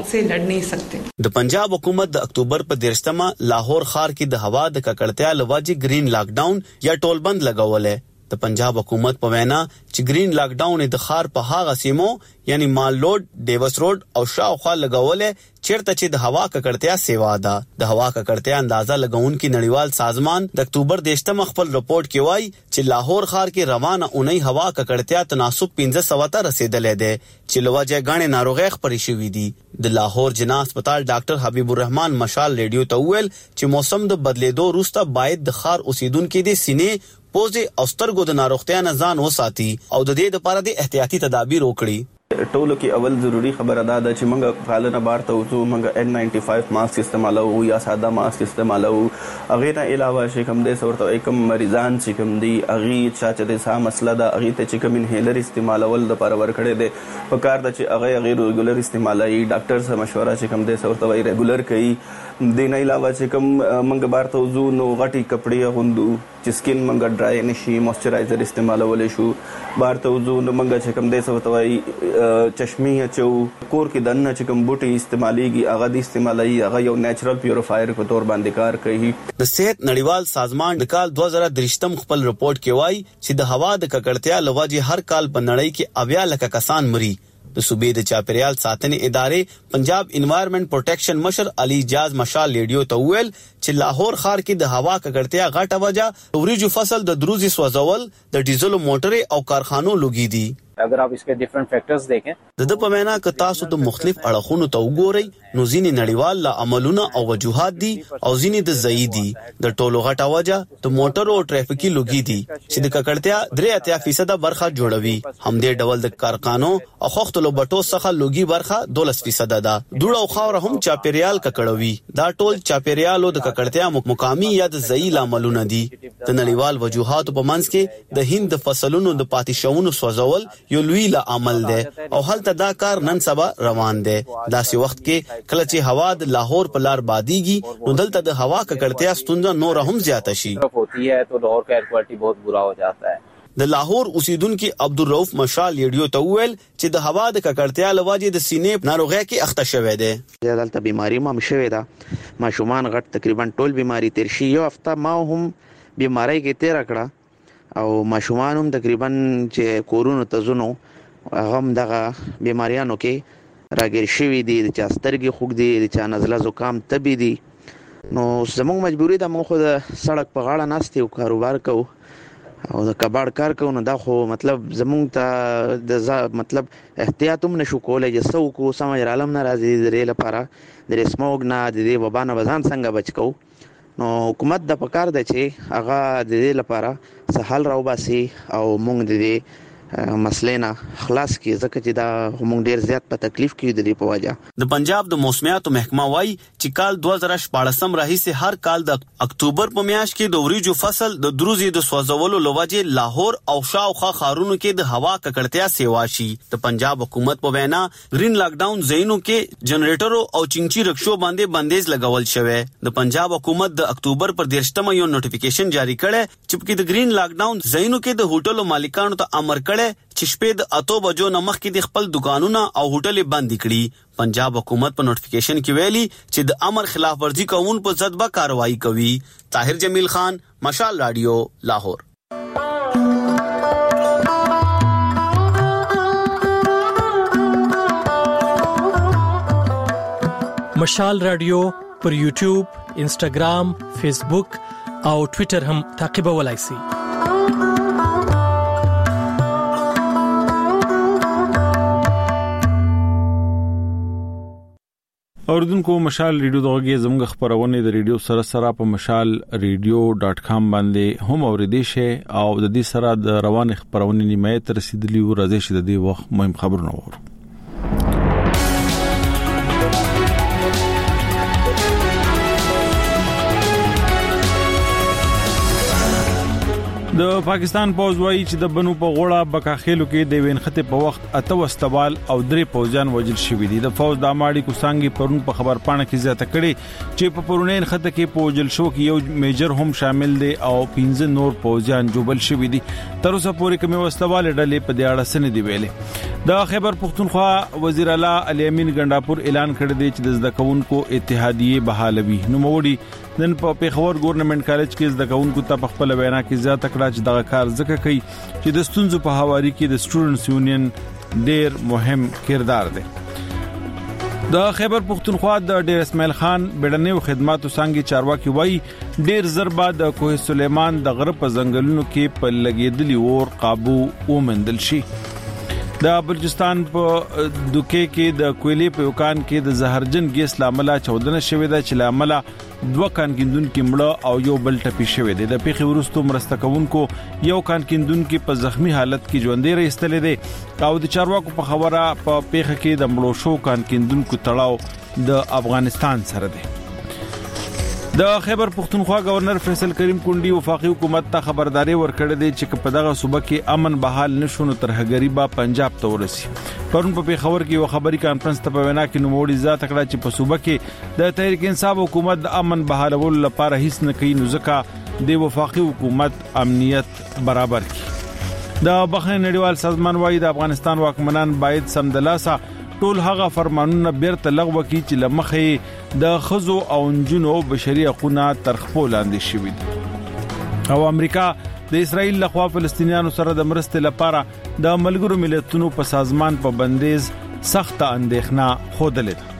کولای. د پنجاب حکومت د اکتوبر په 10مه لاهور ښار کې د هوا د ککړتیا لواجی گرین لاک ډاون یا ټول بند لګولې. د پنجاب حکومت په وینا چې گرین لاک ډاون د ښار په هغه سیمو یعنی مال روډ، ډیوس روډ او شاوخوا لګولې چیرته چې د هوا ککړتیا سیوا ده. د هوا ککړتیا اندازه لګونکي نړیوال سازمان د اکتوبر 10مه خپل رپورت کې وایي چې لاهور ښار کې روانه اونۍ هوا ککړتیا تناسب 1500 ته رسیدلې ده چې لوجه غاڼې ناروغي خپرې شوې دي. د لاهور جنا هسپتال ډاکټر حبیب الرحمن مشال ریډیو ته ویل چې موسم د بدلیدو وروسته باید د ښار اوسیدونکو د سینې پوزي او سترګو د ناروغتیا نه ځان وساتي او د دې لپاره د احتیاطي تدابیر وکړي. ټولو کې اول ضروری خبره ده چې موږ فعالانه بار ته وځو، موږ N95 ماسک استعمالو یا ساده ماسک استعمالو. هغه نه علاوه چې کوم د صورت کوم مریضان چې کوم دي هغه چې د سا مسله ده هغه ته چې کوم انهیلر استعمالول د پر ور کړی دی په کار د چې هغه غیر ریګولر استعمالي ډاکټر سره مشوره چې کوم د صورت وای ریګولر کوي. د نه علاوه چې کوم موږ بار ته وځو نو غټي کپڑے غوندو چې سکین موږ ډرای نشي موئسچرایزر استعمالول شو. بار ته وځو نو موږ چې کوم د صورت وای چشمي چو کور کې دنه چې کوم بوټي استعماليږي هغه د استعمالي هغه یو نېچرل پیوریفایر په تور باندې کار کوي. د صحت نړیوال سازمان د کال 2023 خپل رپورت کې وایي چې د هوا د ککړتیا لوجه هر کال په نړۍ کې 90 لک کسان مري. د صوبې د چاپیریال ساتنې ادارې پنجاب انوایرنمنت پروټیکشن مشر علي جاز مشال ریډیو ته ویل چې لاهور ښار کې د هوا ککړتیا غټه وجه وریجو فصل د دروزي سوځول د ډیزل موټر او کارخانو لوګي دي. اگر آپ اس کے ڈیفرنٹ فیکٹرز دیکھیں د په معنا ک تاسو د مختلف اړخونو ته وګورئ نو ځینې نړیوال لا عملونه او وجوهات دي او ځینې د زیدي د ټولو غټه وجه د موټر او ټریفیکي لوګي دي چې د ککړتیا 83% برخه جوړوي. هم دې ډول د کارخانو او خښتلو بټو څخه لوګي برخه 12% ده. دوړ او خاور هم چاپیریال ککړوي. دا ټول چاپیریالو د ککړتیا مقامی یا د زیل عملونه دي. د نړیوال وجوهات په منځ کې د هند د فصلونو د پاتې شوونو سوځول یو لوی عمل ده او هلته دا کار نن سبا روان ده. داسې وخت کې کله چې هوا د لاهور په لار باديږي نو دلته د هوا ککړتیا ستونزه نور هم زیاته شي. ہوتی ہے تو لاہور کا ایئر کوالٹی بہت برا ہو جاتا ہے. د لاهور اوسیدونکو عبدالرؤف مشال ریډیو ته ویل چې د هوا د ککړتیا لوجه د سینې ناروغي کې اخته شوې ده. دلته بیماری هم شوې ده. ماشومان غټ تقریبا ټول بیماری تیر شي. یو هفته ما هم بیماری کې تیر کړه او ماشومان هم تقریبا چې کورونو ته زونو هم دغه بیماریانو کې راګیر شوی دي. د چا سترګې خوږ دي، د چا نزله زکام تبي دي. نو زموږ مجبوری ده موږ خو د سړک په غاړه ناستې او کاروبار کوو او د کباړ کار کوو. نو دا خو مطلب زموږ ته د مطلب احتیاط هم نشو کولای چې څه وکړو. سمجھ عالم نه راځي د دې لپاره د سموګ نه د دې وبا نه ځان څنګه بچ کوو. نو حکومت د پکار ده چې هغه د دې لپاره څه حل راوباسي او موږ د دې مسلې نه خلاص کی ځکه چې دا موږ ډیر زیات په تکلیف کې د دې په وجه. د پنجاب د موسمیاتو محکمه وایي چې کال 2014 راهیسې هر کال د اکتوبر په میاشت کې د وریجو فصل د دروزي د سوځولو لوجه لاهور او شاوخوا ښارونو کې د هوا ککړتیا سیوا شي. د پنجاب حکومت په وینا گرین لاک ډاون زینو کې جنریټرو او چنچي رکشو باندې بندیز لګول شوی. د پنجاب حکومت د اکتوبر پر 13 یو نوټیفیکیشن جاری کړي چې د گرین لاک ډاون زینو کې د هوټلو مالکانو ته امر کړي چې شپې د 8 بجو نه مخکې د خپل دکانونه او هوټل بند کړي. پنجاب حکومت په نوټیفیکیشن کې ویلي چې د امر خلاف ورزي کوون په ضد به کاروائی کوي. طاهر جمیل خان، مشال رادیو، لاهور. مشال رادیو پر یوټیوب، انسټاګرام، فیسبوک او ټوئیټر هم تعقیبولای شئ. اوردونکو مشال ریډیو دغه زموږ خبرونه د ریډیو سره په mashalradio.com باندې هم اوریدئ شئ او د دې سره د روان خبرونه نیمه تر رسیدلی و راځي چې د دې وخت مهم خبرونه وورو. د پاکستان پوز وایي چې د بنو په غوړه بکاخېلو کې د وینخته په وخت اته وستوال او درې پوزیان وژل شوی دي. د فوز د اماړي کوسانګي پرون په خبر پاڼه کې زیاته کړي چې په پرونین خطه کې پوجل شو کې یو میجر هم شامل دي او 15 نور پوزیان جوبل شوی دي. تر اوسه پورې کومه وستوال ډلې په دې اړه سن دی ویلې. د خیبر پختونخوا وزیر اعلی علي امین ګنداپور اعلان کړی دی چې د زدکونکو اتحادیه بحالوي. نو موړي نن په پیښور ګورنمنت کالج کې زدکونکو ته په خپل وینا کې زیاته کړه چې دا کار ځکه کوي چې د ستونزو په حواله کې د سټوډنټس یونین ډېر مهم کردار دی. د خیبر پختونخوا د ډیر اسماعیل خان بیړنیو خدماتو څنګه چارواکي وایي ډیر ضربه د کوه سلیمان د غرب ځنګلونو کې په لګیدلی اور قابو ومندل شي. د بلوچستان په دوکې کې د کویلې په یوکان کې د زهرجن ګیس لامل چودنه شوې ده چې لامل دوه کانکیندون کې مړه او یو بل ټپي شوې ده. د پیښې وروسته مرسته کوونکو یو کانکیندون کې په زخمی حالت کې ژوندې راستلې ده او د چارواکو په خبره په پیښه کې د مړو شو کانکیندون کو تړاو د افغانستان سره ده. د خیبر پختونخوا گورنر فیصل کریم کونډي وفاقي حکومت ته خبرداري ورکړه دي چې په دغه صوبه کې امن بحال نشونه تر غریبا پنجاب ته ورسي. پرون په پیښور کې یو خبري کانفرنس ته په وینا کې نوموړي ذات کړه چې په صوبه کې د تحریک انصاف حکومت د امن بحالولو لپاره هیڅ نه کوي نو ځکه د وفاقي حکومت امنیت برابر کړي. د بخښنې نړیوال سازمان وايي د افغانستان واکمنان باید سمدلاسه ټول هغه فرمانونه بیرته لغوه کړي چې لمخې د خزو او انجونو بشري حقوقونه ترخپو لاندې شوي دي. او امریکا د اسرائیل لخوا فلسطینیانو سره د مرستې لپاره د ملګرو ملتونو په سازمان په بندیز سخت اندېښنه خوده لیده.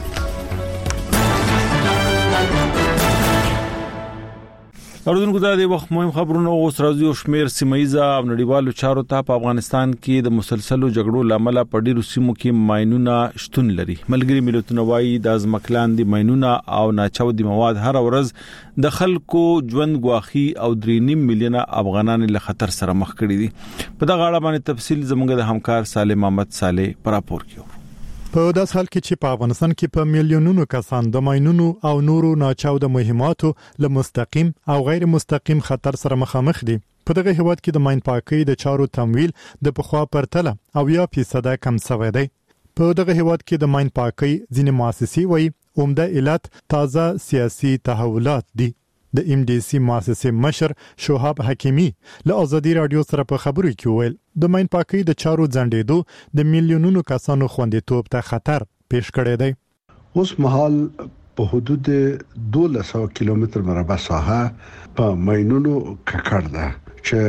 اوردونکو د وخت مهم خبرونه اوس راځي او شمیر سیمایزه او نړیوالو چارو ته په افغانستان کې د مسلسلو جګړو لامل په ډیرو سیمو کې ماينونه شتون لري. ملګری ملتونه وايي د ازمکلاندې ماينونه او ناچودي مواد هر ورځ د خلکو ژوند غواخي او 3.5 میلیونه افغانان له خطر سره مخ کړي دي. په دغه اړه باندې تفصیل زموږ د همکار صالح محمد صالح پر راپور کوي. په داس حال کې چې په افغانستان کې په میلیونونو کسان د ماينونو او نورو ناچاوده مهماتو له مستقیم او غیر مستقیم خطر سره مخامخ دي. په دغه هیواد کې د ماين پاکۍ د چارو تمویل د پخوا پرتله او 1% کم شوی دی. په دغه هیواد کې د ماين پاکۍ ځینې مؤسسې وایي عمده علت تازه سیاسي تحولات دي. د MDC مؤسسې مشر شوهاب حکیمی له آزادي رادیو سره په خبرو کې ویل د ماين پاکۍ د چارو ځنډېدو د میلیونونو کسانو خوندیتوب ته خطر پیش کړی دی. اوس مهال په حدود 1200 کیلومتر مربع ساحه په ماينونو ککړ ده چې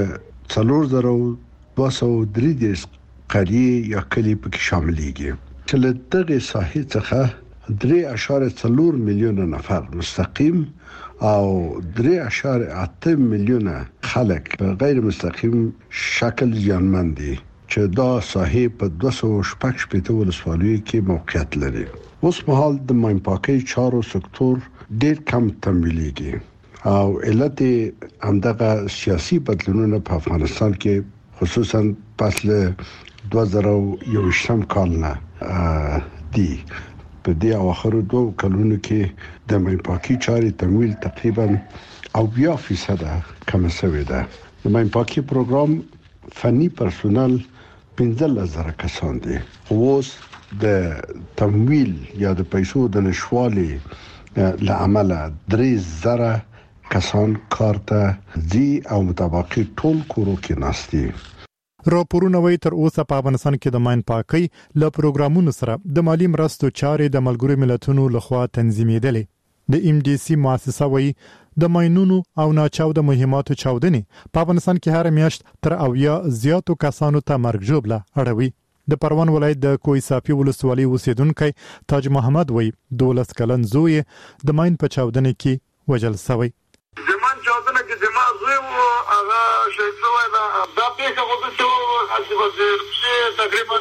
4233 قريه یا کلی پکې شاملېږي چې له دغه ساحې څخه 3.4 میلیونه نفر مستقیم او 3.8 میلیونه خلک په غیر مستقیم شکل زیانمن دي چې دا ساحې په 216 ولسوالیو کې موقعیت لري. اوس مهال د ماين پاکۍ چارو سکتور ډېر کم تمویلېږي او علت همدغه سیاسي بدلونونه په افغانستان کې خصوصا پس له 2021 کال نه دي. په دې اواخرو 2 کلونو کې د ماين پاکۍ چاري تمویل تقریبا 80% کم شوی ده. د ماين پاکۍ پروګرام فني پرسونل 15000 کسان دي. اوس د تمویل یا د پیسو د نشوالي لعمله 3000 کسان کارته دي او مطابقي ټول کورو کې ناشتي. راپورونه وایي تر اوسه په افغانستان کې د ماين پاکۍ له پروګرامونو سره د مالی مرستو چارې د ملګرو ملتونو لخوا تنظیمېدلې. د MDC مؤسسه وایي د ماينونو او ناچاوده مهماتو چاودنې په افغانستان کې هر میاشت تر 80 زیاتو کسانو ته مرګ ژوبله اړوي. د پروان ولایت د کوی صافي ولسوالۍ اوسیدونکو تاج محمد وای 12 کلن زوی د ماین په چاودنه کې وژل شوی. زمان چاودنه کې زما زوی او هغه شهید شوی دا پیښه وکړه چې وزیر چې تقریبا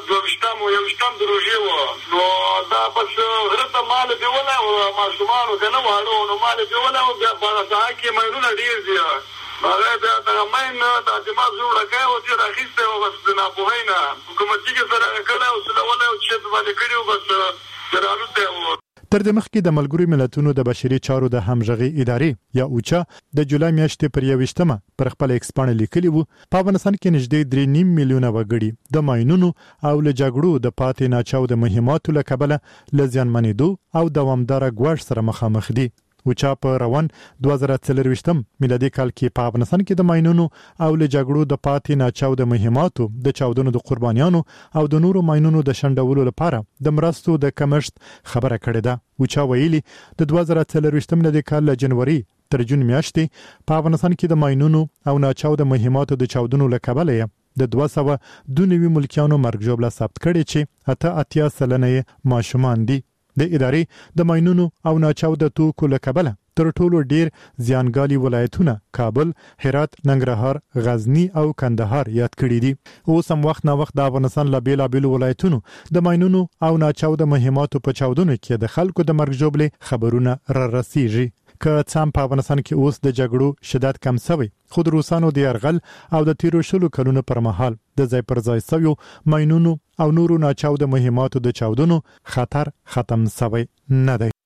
22 دروژې و نو دا بس غرته مال دی ولا او ماشومان کنه وړو نو مال دی ولا او بیا په هغه کې مېرونه ډیر دي هغه دا ماین د دماغ جوړه کوي او چې راخسته او بس نه پوهینا حکومتي کې سره کړه او څه ولا او چې باندې کړیو بس درالوته. تر دې مخکې د ملګرو ملتونو د بشري چارو د همغږي ادارې یا اوچا د جولای میاشتې پر 21مه پر خپل ایکسپانډ لیکلی وو په افغانستان کې نږدې 3.5 میلیونه وګړي د ماینونو او له جګړو د پاتې ناچاو د مهماتو له کبله لزیانمنېدو او دوامدار ګواښ سره مخامخ دي. اوچا په روان 2024 میلادي کال کې په افغانستان کې د ماینونو او له جګړو د پاتې ناچاو د مهماتو د چاودنو د قربانیانو او د نورو ماینونو د شندولو لپاره د مرستو د کمښت خبره کړې ده. اوچا ویلي د 2024 میلادي کال له جنوري تر جون میاشتې په افغانستان کې د ماینونو او ناچاو د مهماتو د چاودنو له کبله د 292 ملکیانو مرګ ژوبله ثبت کړي چې 80 سلنه ماشومان دي. د ادارې د ماینونو او ناچاو د توکو له کبله تر ټولو ډیر زیانګالي ولایتونه کابل، هرات، ننګرهار، غزنی او کندهار یاد کړي دي. اوس هم وخت نه وخت د افغانستان له بیلابیلو ولایتونو د ماینونو او ناچاو د مهماتو په چاودنو کې د خلکو د مرګ ژوبلې خبرونه را رسیږي. که څام په افغانستان کې اوس د جګړو شدت کم شوی خو د روسانو د يرغل او د 13 کلونو پر مهال د ځای پر ځای سویو ماینونو او نورو ناچاو د مهماتو د چاودنو خطر ختم شوی نه دی.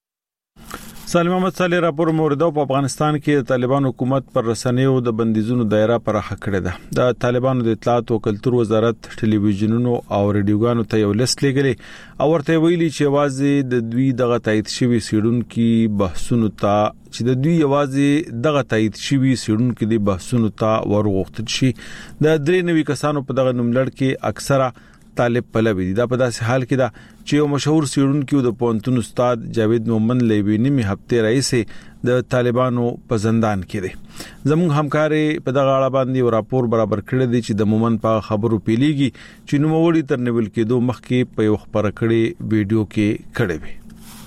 سالم احمد صالح راپور موردو په افغانستان کې د طالبان حکومت پر رسنیو د بندیزونو دایره پراخه کړې ده. د طالبانو د اطلاعات او کلتور وزارت ټلویزیونونو او ریډیوګانو ته یو لیست لګلې او ورته ویلي چې واځي د دوی دغه تایید شوی سیډونکو بحثونو ته چې د دوی یوازې دغه تایید شوی سیډونکو د بحثونو ته ورغوښتل شي. د درې نوي کسانو په دغه نوملړ کې اکثره طالب پلوي دي. دا په داسې حال کې ده چې یو مشهور سیډونکو د پونتون استاد جاوید مومن لیوی نیمه هفته رئیس د طالبانو په زندان کې دي. زموږ همکاري په دغه اړه باندې راپور برابر کړی دی چې د مومن په خبرو پیليږي چې نوموړي تر نیول کېدو مخکې په یو خبره کړي ویډیو کې کړي وي.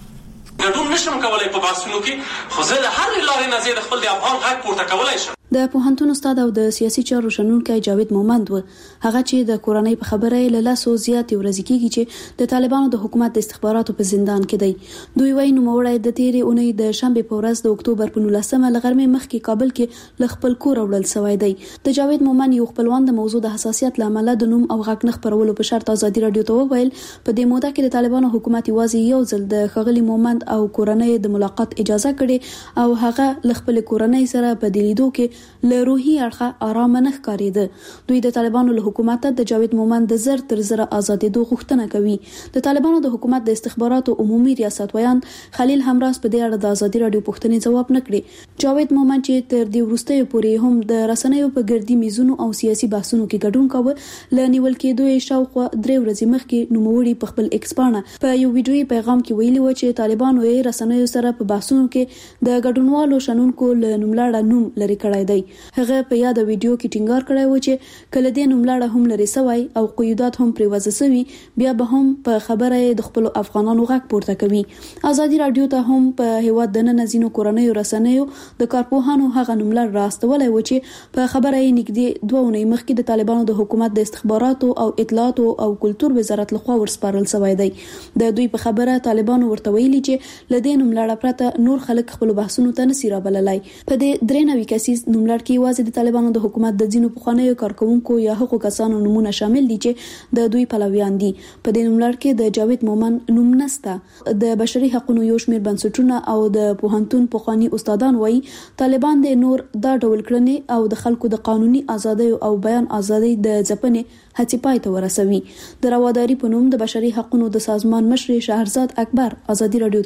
ګډون نشم کولای په بحثونو کې خو زه د هر لارې نه زیات خپل د افغان حق پورته کولای شم. د پوهنتون استاد او د سیاسي چارو شنونکي جاوید مومند و هغه چې د کورنۍ په خبره له لاسو زیات ورځ کېږي چې د طالبانو د حکومت د استخباراتو په زندان کې دی. دوی وايي نوموړی د تیرې اونۍ د شنبه په ورځ د اکتوبر په 19مه لغرمې مخکې کابل کې ل خپل کور وړل شوی دی. د جاوید مومند یو خپلوان د موضوع د حساسیت لامل د نوم او غږ نه خبرولو په شرط ازادي رادیو ته وویل په دې موده کې د طالبانو حکومت یوازې یو ځل د خغلی مومند او کورنۍ د ملاقات اجازه کړې او هغه ل خپل کورنۍ سره په دلیدو کې له روحي اړخه آرام نه ښکارېده. دوی د طالبانو له حکومت د جاوید مومند د زر تر زر ازادي دوه غوښتنه کوي. د طالبانو د حکومت د استخباراتو عمومي ریاست ویان خلیل همراز په دې اړه د ازادي رادیو پوښتنې جواب نه کړي. جاوید مومند چې تر دې وروسته پورې هم د رسنیو په ګردي میزونو او سیاسي بحثونو کې ګډون کاوه ل نیول کېدو شاوخوا 3 ورځې مخکې نوموړي په خپل ایکسپانډ په یو ویډیوي پیغام کې ویلي و چې طالبانو یې رسنیو سره په بحثونو کې د ګډونوالو شنونکو له نوملړ نوم لري کړی دی. هغه په یاد ویډیو کې ټینګار کړی و چې کله دې نوملړ هم لري سوی او قیودات هم پرې وځي سوی بیا به هم په خبره د خپل افغانانو غږ پورته کوي. ازادي رادیو ته هم په هیواد د نننځینو کورنیو رسنیو د کارپوهانو هغه نوملړ راستولای و چې په خبره یې نږدې 2 اونۍ مخکې د طالبانو د حکومت د استخباراتو او اطلاعات او کلتور وزارت لخوا ورسپارل شوی دی. د دوی په خبره طالبانو ورته ویلي چې لدې نوملړ پرته نور خلک خپل بحثونو ته نسی رابللای. په دې 93 کسیز نوملړ کې واځي د طالبانو د حکومت د ځینو پخوانیو کارکونکو یا هغو کسانو نمونه شامل دي چې د دوی پلویان دي. په دې نوملړ کې د جاوید مومند نوم نشته. د بشري حقوقو یو شمېر بنسټونه او د پوهنتون پخوانی استادان وایي طالبان د نور دا ډول کړنې او د خلکو د قانوني ازادۍ او بیان ازادۍ د ځپنې هڅې پای ته ورسوي. د رواداري په نوم د بشري حقوقو د سازمان مشر شهرزاد اکبر ازادي رادیو ته وویل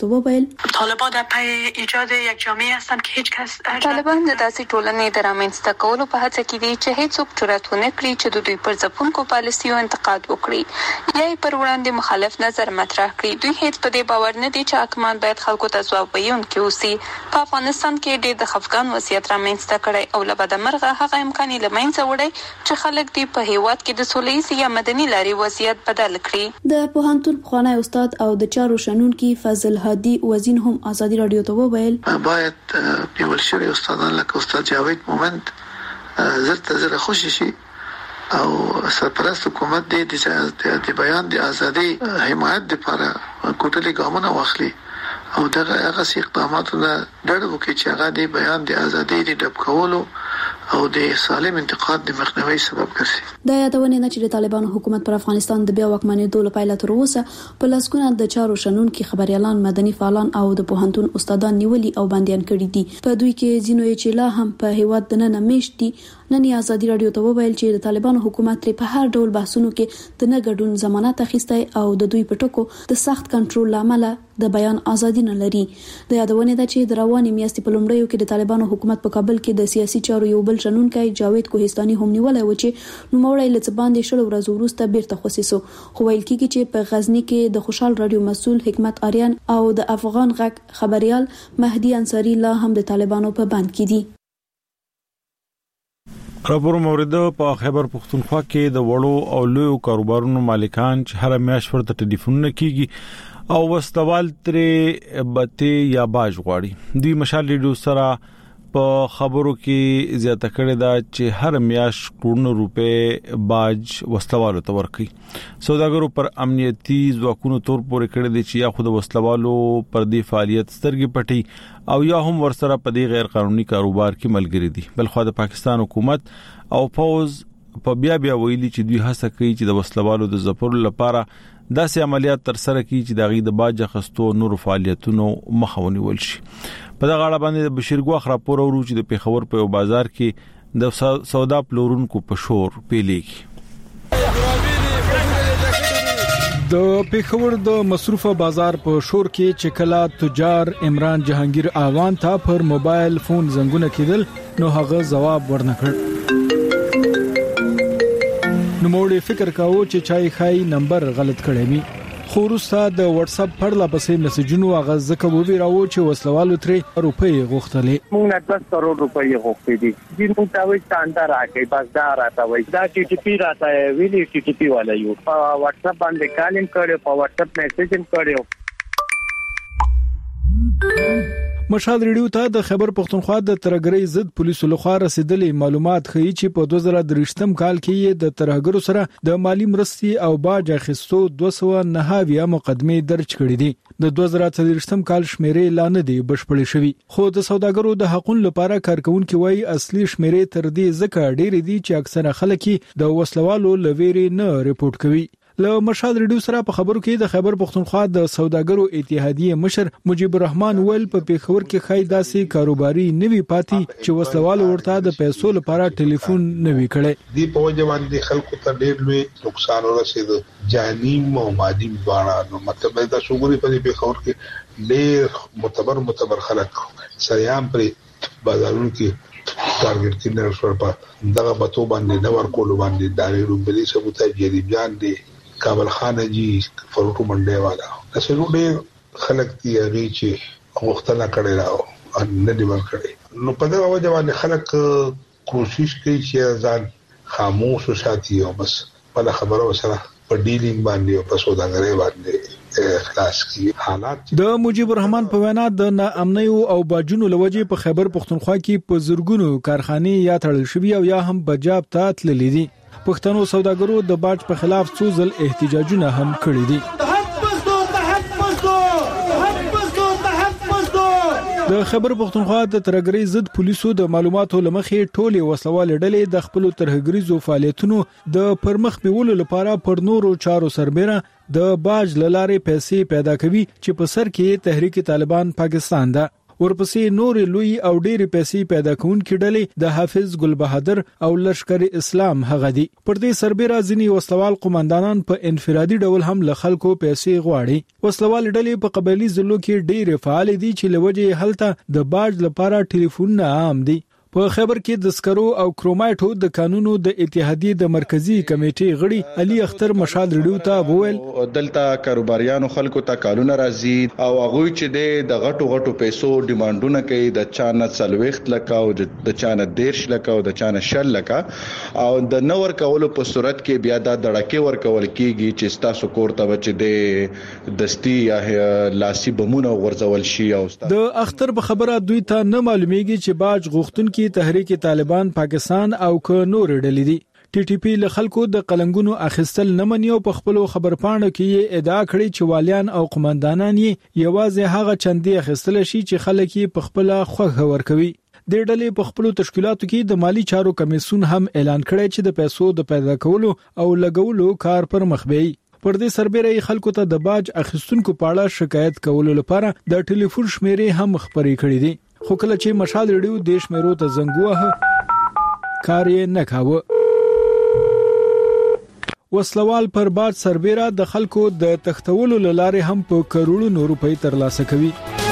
وویل طالبان در پی ایجاد یک جامعه هستند که هیڅ کس طالبان د داسې ټولنې د رامنځته کولو په هڅه کې دي چې هیڅوک جرأت ونه کړي چې د دوی پر ځپونکو پالیسیو انتقاد وکړي یا پر وړاندې مخالف نظر مطرح کړي. دوی هیڅ په دې باور نه دي چې حکومت باید خلکو ته ځواب ویونکي اوسي. په افغانستان کې ډېر د خفګان وضعیت رامنځته کړی او له بده مرغه هغه امکان یې له منځه وړی چې خلک دې په هیواد کې د سولهییزې یا مدني لارې وضعیت بدل کړي. د پوهنتون پخوانی استاد او د چارو شنونکي فضل هادي وزین هم ازادي رادیو ته وویل باید پیول شوی استادان لکه استاد جاوید مومند زړه خوشی شي او سرپرست حکومت د بیان د ازادي حمایت لپاره کوټلې ګامونه واخلي او دغه هغه اقداماتونه ډېر وکړي چې هغه د بیان د ازادي د ډب کولو او د سالم انتقاد د مخنیوي سبب ګرځي. د یادونه نه چې د طالبانو حکومت پر افغانستان د بیا واکمنېدو لپاره تر اوسه په لاسکونه د چارو شنونکي خبريالان مدني فعالان او د پوهنتون استادان نیولي او بنديان کړي دي. په دوی کې ځینو چې لا هم په هیواد د نن میشت دي. نن ازادي رادیو ته وویل چې د طالبانو حکومت په هر ډول بحثونو کې د نه ګډون ضمانت اخیستی او د دوی په ټکو د سخت کنټرول لامل د بیان ازادي نه لري. د یادونه ده چې د رواني میاشتې په لومړیو کې د طالبانو حکومت په کابل کې د سیاسي چارو یو بل شنونکی جاوید کوهستاني هم نیولای و چې نوموړی لڅ باندې شل ورځې وروسته بیرته خوسیسو. خو ویل کېږي چې په غزنی کې د خوشحال رادیو مسؤل حکمت آریان او د افغان غږ خبريال مهدي انصاری لا هم د طالبانو په بند کې دي. راپور مورد په خیبر پختونخوا کې د وړو او لویو کاروبارونو مالکان چې هر میاشت ورته ټلیفون کیږي او وسوال ترې بته یا باج غواړي. دوی مشال ریډیو سره په خبرو کې زیاته کړې ده چې هر میاشت کروڑونو روپے باج وسوالو ته ورکړي. سوداګرو پر امنیتي ځواکونو تور پورې کړې دي چې یا خود وسوالو پر دې فعالیت سترګې پټي او یا هم ورسره په دې غیر قانوني کاروبار کې ملګری دي. بلخو د پاکستان حکومت او فوز په بیا ویلي چې دوی هڅه کوي چې د وسلوالو د ظفر لپاره داسې عملیات تر سره کړي چې د غي د باج خستو نور فعالیتونو مخه ونیول شي. په دغه اړه باندې د بشیر ګواخ راپور اورو چې د پیښور په بازار کې د سودا پلورونکو په شور پیلېږي. د پیښور د مصروفه بازار په شور کې چې کلا تجار عمران جهانگیر اعوان ته پر موبایل فون زنګونه کېدل نو هغه جواب ورنکړ. نو موږ فکر کاوه چې چای خای نمبر غلط کړی می. خو وروسته د واتس اپ پر لا پسې میسجونو هغه ځکه ویراو چې وسلوالو ترې روپۍ غوښتلې. موږ نه 10 کروڑ روپۍ غوښتې دي. چې موږ ته وایي ستاندار راکې بس دا راته وایي دا ټي ټي پی راته ویلي ټي ټي پی والا یو په واتس اپ باندې کالم کړو په واتس اپ میسج هم کړو. مشال ریډیو ته د خیبر پختونخوا د ترګری ضد پولیسو لخوا رسیدلې معلومات ښیي چې په 2023م کال کې د ترګرو سره د مالی مرستې او باج اخیستو 290 مقدمې درج کړې دي. د 2023م کال شمیرې لا نه دی بشپړې شوې. خو د سوداګرو د حقوقو لپاره کارکونکو وایي اصلي شمیرې تر دې ځکه ډېرې دي چې اکثره خلک د وسلوالو لويري نه ریپورت کوي. له مشال ریډیو سره په خبرو کې د خیبر پختونخوا د سوداګرو اتحادیه مشر مجيب الرحمن ول په پیښور کې خای داسې کاروباري نوي پاتې چې وسلوال ورته د پیسو لپاره ټلیفون نوي کړي. دی په وجوان دي خلکو ته ډېر لوی نقصان ورسېد جاني او مادي دواړه. نو مطلب دا شوګوري په پیښور کې ډېر معتبر خلک سریام پر بازارونو کې ټارګټ کینر شو په دغه بتو باندې نور کول باندې دایره روبلي ثبوت جریان دي کابل خان جی فروټو منډه والا اسلو ډېر خلک دی هغه چې غوښتنه کړي راو نه دی ورکړي. نو په دغه وجه باندې خلک کوشش کوي چې ځان خاموش وساتي او بس په خبرو سره په ډیلینګ باندې او په سوداګرۍ باندې خلاص کی حالات. د مجيب الرحمن په وینا د ناامنۍ او باجونو لوجې په خیبر پختونخوا کې په زورګونو کارخانه یا تړل شوی او یا هم بجاب ته تللې دي. پښتنو سوداګرو د باج په خلاف څو ځل احتجاجونه هم کړي دي. د خیبر پختونخوا د ترګری ضد پولیسو د معلوماتو لمخې ټولې وسلوال ډلې د خپل ترهګریزو فعالیتونو د پرمخ بیولو لپاره پر نورو چارو سربېره د باج لارې پیسې پیدا کوي چې په سر کې تحریک طالبان پاکستان ده. ورپسې نور لوی او ډېری پیسې پیدا کونکي ډلې د حافظ ګل بهادر او لشکر اسلام هغه دي. پر دې سربېره ځینی وسلوال قومندانان په انفرادي ډول هم له خلکو پیسې غواړي. وسلوال ډلې په قبایلی ضلعو کې ډېر فعال دي چې لوجه هلته د باج لپاره ټلیفون عام دي. په خبر کې د سکرو او کرومایټو د قانونو د اتحادیې د مرکزی کمیټې غړي علي اختر مشال ریډیو ته وویل دلته کاروباریانو خلکو ته کالونه راځي او هغه چې د غټو پیسو ډیمانډونه کوي د چانه سلويخت لکه او د چانه 10 لکه او د چانه 10 لکه او د نور کولو په صورت کې بیا د دړکې ور کول کیږي چې تاسو کوړه بچ د دستی یا لاسي بمونه ورزول شي. او د اختر په خبره دوی ته نه معلومیږي چې باج غوښتونکي تحریک طالبان پاکستان او ک نور ډلې دي. ټي ټي پی له خلکو د قلنګونو اخیستل نه مني او په خپل خبرپاڼو کې ادعا کړې چې والیان او قومندانان یې یوازې هغه چندې اخیستل شي چې خلک یې په خپل خوښ ورکوي. د ډلې په خپل تشکیلاتو کې د مالی چارو کمیسیون هم اعلان کړی چې د پیسو د پیدا کولو او لګولو کار پر مخ بیي. پر دې سربېره خلکو ته د باج اخیستونکو په اړه شکایت کولو لپاره د ټلیفون شمیرې هم خبرې کړې دي. خو کله چې مشال ریډیو د شمیرو ته زنګ ووهه کار یې نه کاوه. وسلوال پر باج سربېره د خلکو د تختولو لاره هم په کروڑونو روپۍ ترلاسه کوي.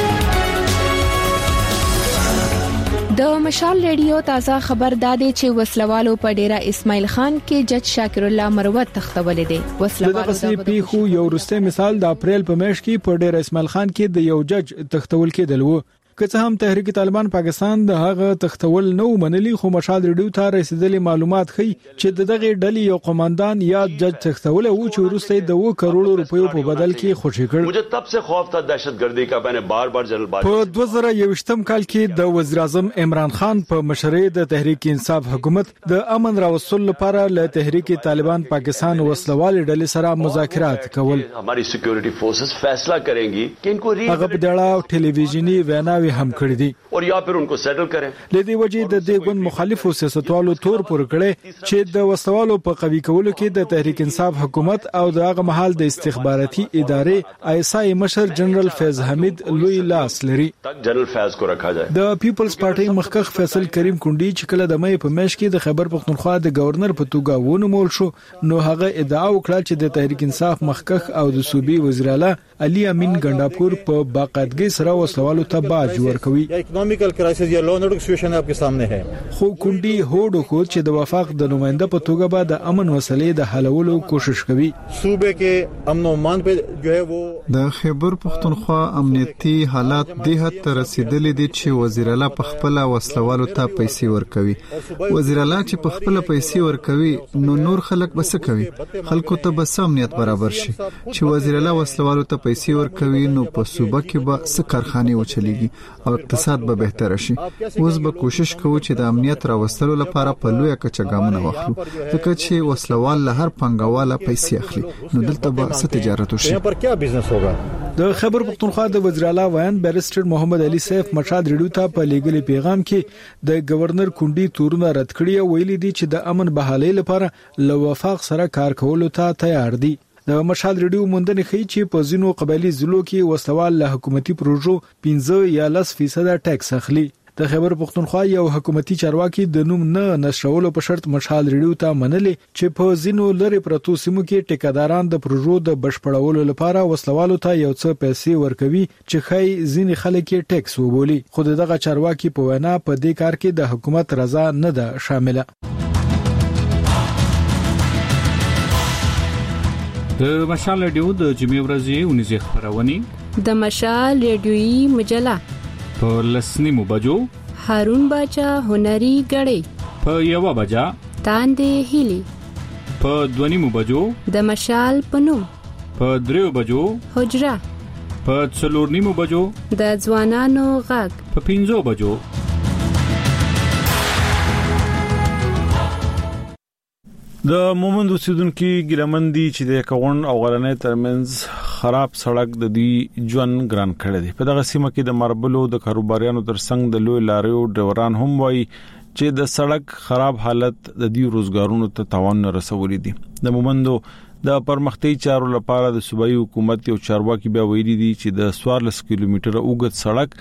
د مشال ریډیو تازه خبر دادې چې وسلوالو په ډیره اسماعیل خان کې جج شاکر الله مروت تختولې دي. وسلوالو د پیښو یو وروسته مثال د اپریل په میاشت کې په ډیره اسماعیل خان کې د یو جج تختول کېدل وو. که څه هم تحریک طالبان پاکستان د هغه تختول نو منلي خو مشال ریډیو ته رسیدلي معلومات ښيي چې دغه ډلې یو قومندان یا جج تختول او چې ورسته د 2 کروڑ روپیو په بدل کې خوشی کړ. مجھے تب سے خوف تھا دہشتگردی کا. میں نے بار جنرل په 2021 کال کې د وزیر اعظم عمران خان په مشرۍ د تحریک انصاف حکومت د امن راوستلو لپاره له تحریک طالبان پاکستان وسلوال ډلې سره مذاکرات کول. ہماری سکیورٹی فورسز فیصلہ کریں گی کہ ان کو هغه په دړه ټلویزیونی وینا هم کړی دي او یا پر انکو سیټل کړي. لدی وجې د دې ګوند مخالفو سیاستوالو تور پر کړي چې د وسوالو په قوی کولو کې د تحریک انصاف حکومت او د هغه محل د استخباراتي ادارې آیسای مشر جنرال فیض حمید لوی لاس لري. جنرال فیض کو رکھا جائے. د پیپلز پارټي مخکخ فیصل کریم کونډي چې کله د مې په میاشت کې د خیبر پختونخوا د گورنر په توګه ونومول شو نو هغه ادعا وکړه چې د تحریک انصاف مخکخ او د صوبې وزیر اعلی علي امین ګنداپور په باقاعدګۍ سره وسوالو ته باج ورکوي. इकोनॉमिकल क्राइसिस या लॉ एंड ऑर्डर सिचुएशन आपके सामने है. خو کونډي هوډ کو چې د وفاق د نماینده په توګه به د امن مسلې د حلولو کوشش کوي. صوبې کې امن او امان په جو ہے وہ د خیبر پختونخوا امنیتي حالات د حد ته رسیدلې دي چې وزیر اعلی په خپل وسلوالو ته پیسې ورکوي. وزیر اعلی چې په خپل پیسې ورکوي نو نور خلک بس کوي. خلکو ته به امنیت برابر شي. چې وزیر اعلی وسلوالو ته پیسې ورکوي نو په صوبه کې به سکرخانه وچلېږي او اقتصاد به بهتر شي. اوس به کوشش کوو چې د امنیت راوستلو لپاره په لوی کچه ګامونه واخلو ځکه چې وسلوال له هر پنګواله پیسې اخلي نو دلته به څه تجارت وشي. پر کیا بزنس ہوگا. د خیبر پختونخوا د وزیر اعلی ویان بیرسټر محمد علي سیف مشال ریډیو ته په لیګل پیغام کې د گورنر کونډي تورونه رد کړی او ویلي دي چې د امن بحالۍ لپاره له وفاق سره کار کولو ته تیار دي. د مشال ریډیو موندنې ښیي چې په ځینو قبایلی ضلعو کې وسوال له حکومتي پروژو 15 یا 10% ټیکس اخلي. د خیبر پختونخوا یو حکومتي چارواکي د نوم نه نشرولو په شرط مشال ریډیو ته منلي چې په ځینو لری پرتو سیمو کې ټیکاداران د پروژو د بشپړولو لپاره وسلوالو ته یو څه پیسې ورکوي چې خای ځینې خلک یې ټیکس وبولي. خو دغه چارواکي په وینا په دې کار کې د حکومت رضا نه ده شامله. د مشال ریډیو د جمعې ورځې 19 خبرونه د مشال ریډیویي مجله په لسنیمو بجو هارون باچا هنري غړې په 1 بجا تاندې هیلي په 2 بجو د مشال پنوم په 3 بجو حجره په 4 بجو د ځوانانو غږ په 5 بجو. د مومند اوسیدونکو ګرمندي چې د کون او غلنې ترمنځ خراب سړک د دې ژوند ګران کړی دی. په دغه سیمه کې د مربلو د کاروباریانو ترڅنګ د لوی لاریو ډرایوران هم وایي چې د سړک خراب حالت د دې روزګارونو ته تاوان رسولي دي. د مومندو د پرمختي چارو لپاره د صوبایي حکومت یو چارواکي بیا ویلي دي چې د 14 کیلومتره اوږد سړک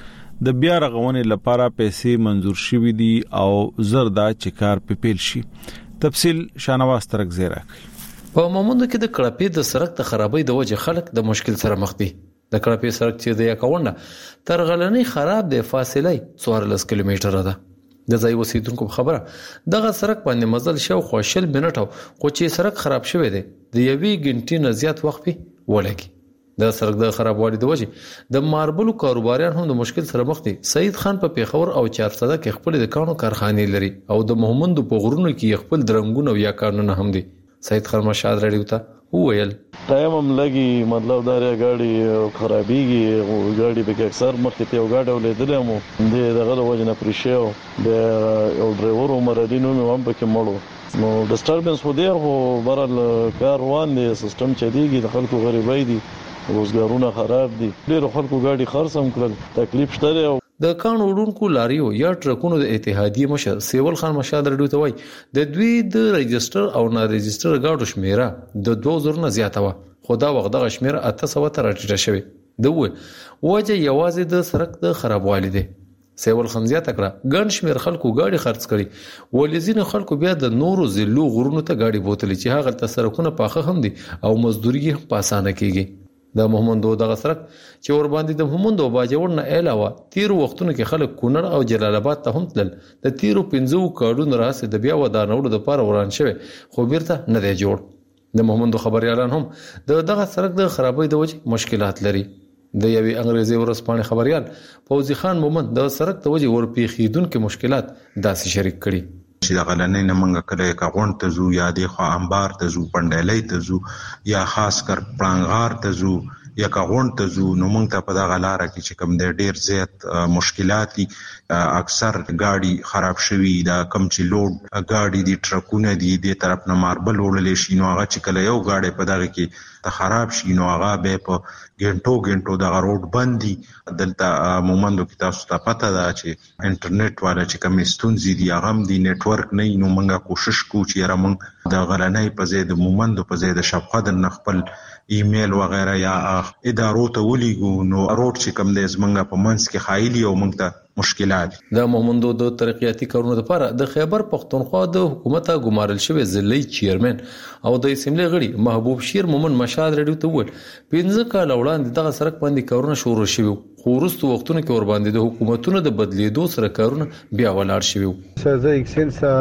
د بیا رغونې لپاره پیسې منزور شوې دي او زردا چې کار په پیل شي. تفصیل شانواز ترک زیرا کوي. په مومند کې د کړپې د سړک د خرابۍ د وجه خلک د مشکل سره مخ دي. د کړپې سړک چې د یکاونه تر غلنۍ خراب د فاصله 14 کیلومتره ده. د ځای اوسیدونکو خبره دغه سړک باندې مزل شو خوشل منټو خو چې سړک خراب شوی دی د یوې غنټې نه زیات وخت په ولګي. د سړک د خرابوالي د وجه د ماربلو کاروباریان هم د مشکل سره مخ دي. سید خان په پیښور او 400 کې خپل د کانو کارخانې لري او د محمد په غرونو کې خپل درنګونه یا کارونه هم دي. سید خان مشاد رډیو ته وویل ټایم هم لګي مطلب دا غاډي خرابيږي غاډي به اکثر مخکې ته غاډي ولیدل مو د دغه وجه نه پریشیو د یو ډرایور مرادینو هم پکې مړو نو ډیسټربنس و دی خو برل کار روان دي سیستم چديږي د خلکو غریبای دي روزګارونه خراب دي ډیر خلکو غاډي خرڅم کړل تکلیف شته. د کانو وړونکو لاریو یا ټرکونو د اتحادیه مشر سیول خان مشاد رډیو ته وای د دوی د رجستر او نا رجستر غاډو شمیره د 2000 نه زیاته و خو دا وخت د شمیره 800 تر ټیټه شوی د وجه یوازې د سړک د خرابوالي دی. سیول خان زیاته کړه ګڼ شمیر خلکو غاډي خرڅ کړي ولزین خلکو بیا د نورو زلو غرونو ته غاډي بوتلې چې هغه ته سړکونه پاخه هم دي او مزدوري هم پاسانه کیږي. د محمد دغه سړک چې ور باندې د محمد او باجوړ نه علاوه تیر وختونو کې خلک کونړ او جلال آباد ته هم تلل. د تیرو 15 کارونو راسه د بیا ودانولو لپاره وران شوی خو بیرته نه دی جوړ. د محمد خبريالان هم دغه سړک د خرابۍ د وجه مشکلات لري. د یوې انګریزي ورسپانې خبريال فوزي خان مومند د سړک د وجه ورپیخیدونکو مشکلات داسې شریک کړي چې د غلنۍ نه منګه کړي کاغون ته زو یا د خو انبار ته زو پندلې ته زو یا خاص کر پلانغار ته زو یا کاغون ته زو نو موږ ته په دغه لار کې چې کوم د ډیر زیات مشکلات دي. اکثر گاډي خراب شوی دا کم چې لوډ گاډي دي ټرکونه دي د طرف نه ماربل وړل شي نو هغه چې کله یو گاډي په دغه کې ته خراب شي نو هغه به په ګنټو د روډ بندي. دلته مومندو کې تاسو ته پته ده چې انټرنیټ والا چې کوم ستونزې دي هغه هم دي نتورک نه نو موږ کوشش کوو چې رامون د غلنۍ په ځای د مومندو په ځای د شفقت نه خپل ایمیل وغیرہ یا ادارو ته ولېګو نو روډ چې کوم د زمنګ په منځ کې خایلی او موږ ته مشکلات. د محمد د ترقیاتي کارونو لپاره د خیبر پختونخوا د حکومت ګمارل شوی ضلعي چیرمن او د اسمبلی غړي محبوب شیر مومن مشاد رډیو ته وویل 15 کال وړاندې دغه سړک باندې کارونه شروع شوي خو وروسته وختونو کې ور باندې د حکومتونو د بدلیدو سره کارونه بیا ولاړ شوي. سزا اکسنسا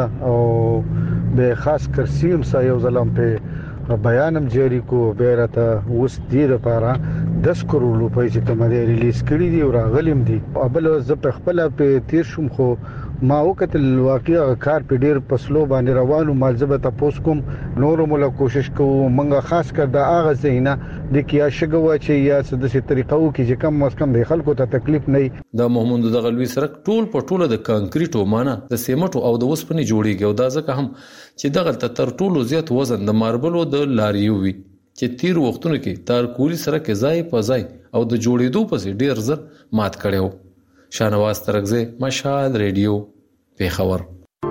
او به خاص کرسیم سا یو ځلم په بیانم جاری کو بیرته اوس دې لپاره 10 کروڑ روپۍ چې کومه ریلیز کړي دي او راغلم دي ابل ز په خپل په تیر شوم خو ما وکتل واقعا کار په ډیر پسلو باندې روانو مالزبه تاسو کوم نور مولا کوشش کوو منګه خاص کر د اغه زینا د کیا شګو چې یا څه د طریقو کې چې کم مسکم د خلکو ته تکلیف نه. د محمد د غلوي سرک ټول په ټوله د کانکریټو مانه د سیمټو او د وسپنې جوړیږي او دا ځکه هم چې دغه تر ټولو زیات وزن د ماربلو د لاریو وي چې تیر وختونو کې تار کولی سره کې ځای په ځای او د جوړېدو په ډیر زر مات کړو. شانواز ترکزه مشال ریډیو پیښور.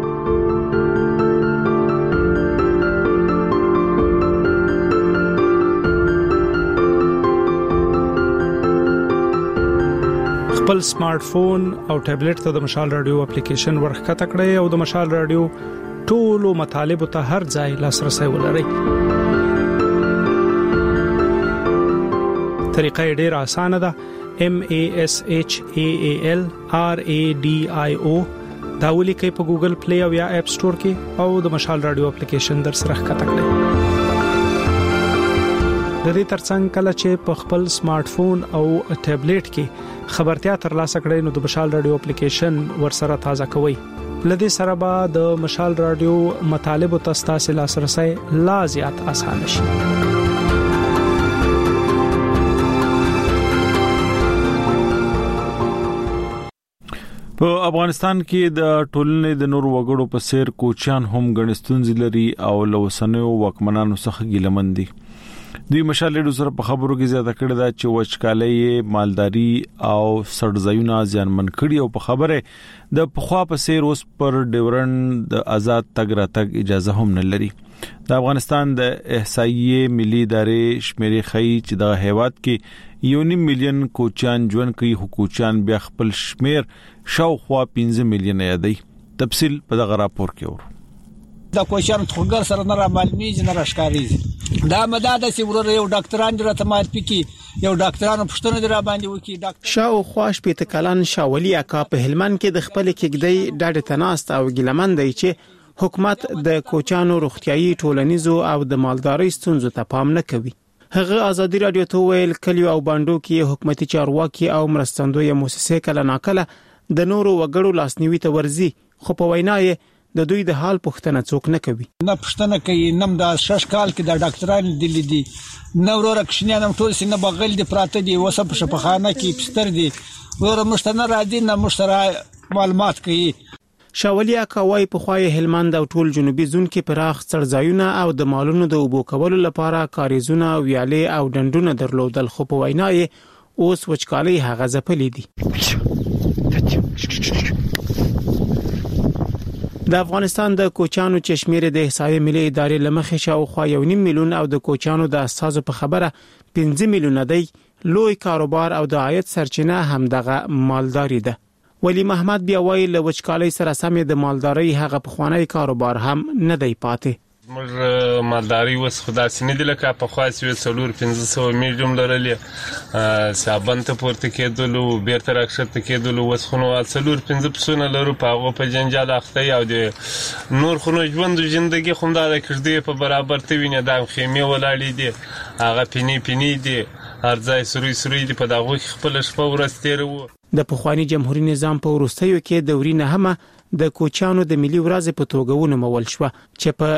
خپل سمارټ فون او ټابلیټ ته د مشال رادیو اپلیکیشن ورخته کړئ او د مشال رادیو ټولو مطالب ته هر ځای لاسرسي ولرئ. طریقه ډیره اسانه ده. MASHAAL RADIO دا ولیکئ په ګوګل پلی او یا اپ سٹور کې او د مشال رادیو اپلیکیشن در سره ښکته کړئ. د دې ترڅنګ کله چې په خپل سمارټ فون او ټابلیټ کې خبرتیا ترلاسه کړئ نو د مشال رادیو اپلیکیشن ورسره تازه کوئ. لدې سره به د مشال رادیو مطالب او تاسو لاسرسي لا زیات اسانه شي. په افغانستان کې د ټولنې د نور وګړو په څیر کوچیان هم ګڼ ستونزې لري او له وسنیو واکمنانو څخه ګیلمن دي. دوی مشال ریډیو سره په خبرو کې زیاته کړې ده چې وچکالۍ مالداري او سړځایونه زیانمن کړي او په خبره د پخوا په سیر اوس پر ډیورنډ د آزاد تګ راتګ اجازه هم نه لري. د افغانستان د احصایې ملي ادارې شمیرې ښيي چې د هیواد کې 1.5 میلیون کوچیان ژوند کوي. کوچیان بیا خپل شمیر شاوخوا 15 میلیون یادي. تفصیل په دغه راپور کې ور د کوچیانو څنګه سره نه را معلومیږي نه راښکاریږي. دا مداده چې ورور یو ډاکټران درته معرفي کی یو ډاکټرانو پښتنه درا باندې وکي. ډاکټر شاوخوا شپې کلن شاولي اکا په هلمند کې د خپل کېږدۍ ډاډه تناست او ګلمند دی چې حکومت د کوچیانو روغتيایي ټولنیزو او د مالدارۍ ستونزو ته پام نه کوي. هغه ازادي رادیو ته ویل کلیو او باندو کې حکومتي چارواکي او مرستندوی مؤسسې کله ناکله د نورو وګړو لاسنیوي ته ورزي، خو په وینا یې د دوی د حال پوښتنه څوک نه کوي. نه پښتنه کوي نم د 6 کال کې د ډاکټرانو دلی دي نو ورور کښنیانم ټول سینه بغل دي پراته دي وسه په شپخانه کې پستر دي ورور مشتنه را دي نه مشتره معلومات کوي. شاولي اکاوي په خوای هلمند او ټول جنوبي زون کې پراخ څړځایونه او د مالونو د اوبو کولو لپاره کاریزونه ویالې او ډنډونه درلودل، خو په وینا یې اوس وچکالۍ هغه ځپلې دي. د افغانستان د کوچانو چشمیر د احصایې ملي ادارې لمخې شاوخوا 1.5 میلیون او د کوچانو د اساسو په خبره 15 میلیون دی. لوی کاروبار او د عاید سرچینه هم دغه مالداري ده. ولی محمد بیا وایي له وچکالۍ سره سمې د مالداري هغه پخوانی کاروبار هم نه دی پاتې. موږ مالداري وس خدا سینې د لکه په خاص وي 1500 میلیون لرلې صابن ته پورته کېدلو بیرته راکښته کېدلو وس خو نو 15 پسونه لرو په هغه په جنجال اخته او د نور خو نو ژوند ژوندۍ خو دا کړدې په برابر ته ویني د خیمه ولاړې دي هغه پینی دي ارزای سروي دي په دغه خپل شپه ورستېرو. د پخوانی جمهوریت نظام په وروستیو کې دوري نه هم د کوچانو د ملي ورځ په توګه ونومول شو چې په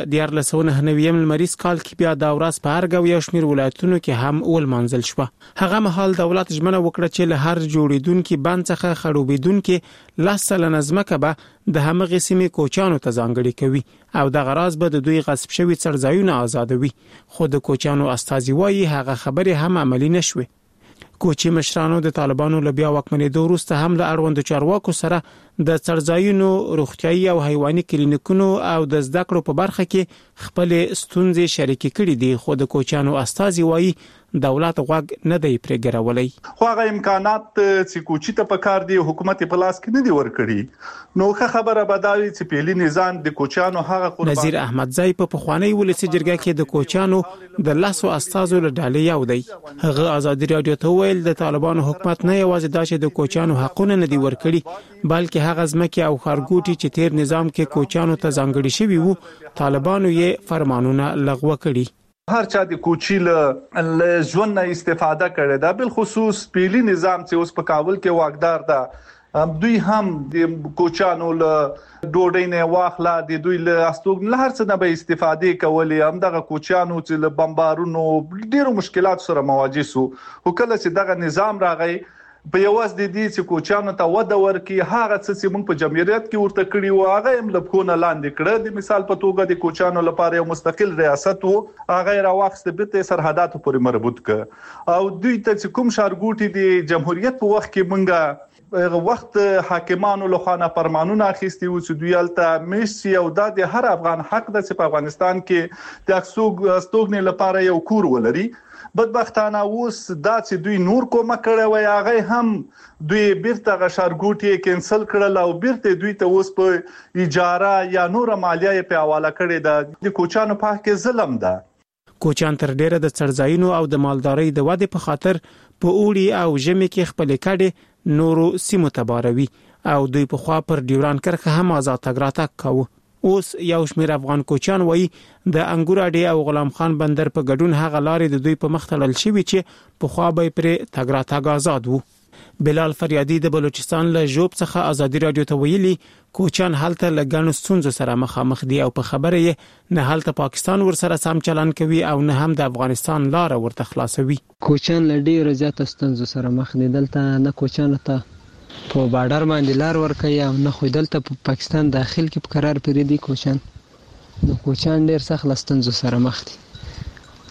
1999 لمریز کال کې بیا د ورځ په هرګو یو شمیر ولایتونو کې هم اول منزل شو. هغه مهال دولت ژمنه وکړه چې له هر جوړیدونکو بند څخه خړوبیدونکو لاسل نظمکه به د همغه سیمې کوچانو ته ځانګړي کوي او د غراض به د دوی غصب شوی څړځایونه آزادوي، خو د کوچانو استازي وایي هغه خبره هم عملی نشوي. کوچی مشرانو د طالبانو لبیا واکمنېدو وروسته هم له اړوند چارواکو سره د څړځایونو روغتيایي او حیواني کلینیکونو او د زده کړو په برخه کې خپل ستونزې شریک کړي دي، خو د کوچانو استازي وایي دولت غوږ نه دی پرېګرولای. خو هغه امکانات چې کوچی ته پکار دي حکومت په لاس کې نه دی ورکړي. نو خبره بداوي چې پیلي نظام د کوچانو هغه قربان. نذیر احمدزئی په پخوانی ولسی جرګه کې د کوچانو د لاسو استازو له ډلې یو دی. هغه ازادي رادیو ته ویل د طالبانو حکومت نه یوازې دا چې د کوچانو حقونه نه دی ورکړي بلکې هغه ځمکه او خارګوټي چې تیر نظام کې کوچانو ته ځانګړي شوی وو طالبانو یې فرمانونه لغوه کړي. هر چا د کوچی له ژوند نه استفاده کړي دا بل خصوص پیلي نظام چې اوس په کابل کې واقدار ده دوی هم د کوچانو له ډوډۍ نه واخلا د دوی له استوګ له هر څه نه به استفاده کولې هم دغه کوچانو چې له بمبارونو ډیرو مشکلات سره مواجه سو او کله چې دغه نظام راغی په یواز د دې چې کوچانو ته وده ورکي هغه څه موږ په جمهوریت کې ورته کړی و هغه هم لپاره لاندې کړه. د مثال په توګه د کوچانو لپاره یو مستقل ریاست وو هغه راوخسته به سرحداتو پورې مربوط ک او دوی ته کوم شارګوټي د جمهوریت په وخت کې مونږه وخت حاکمانو له خانه فرمانونه اخیستي و چې دوی الته مشي او د هر افغان حق د په افغانستان کې د استوګنې لپاره یو کور ولري. بدبختانه اوس دا چې دوی نور کومه کړه وای هغه هم دوی بیرته غشارګوټي کینسل کړل او بیرته دوی ته اوس په اجاره یا نور مالیه په حواله کړي د کوچانو په حق ظلم ده. کوچان تر ډیره د څړځایونو او د مالدارۍ د وده په خاطر په اوړي او ژمي کې خپل کډې نورو سیمو ته باروي او دوی په خوا پر ډیوران کرخه هم آزاد تګ راتګ کوي. اوس یو شمیر افغان کوچان وایي د انګور اډې او غلام خان بندر په ګډون هغه لارې د دوی په مخ تړل شوی چې په خوا به پر تګ راتګ آزاد وو. بلال فریادي د بلوچستان له جوب څخه ازادي رادیو ته ویلي کوچان حالت لګانو ستونزو سره مخامخ دي او په خبره یې نه حالت پاکستان ور سره سم چلن کوي او نه هم د افغانستان لار ورته خلاصوي. کوچان لډي رضایت ستونزو سره مخ دي دلته نه کوچان ته په بارډر باندې لار ورکوي او نه خو دلته په پاکستان داخل کې په قرار پرې دي کوچان نو کوچان ډېر سخت ستونزو سره مخ دي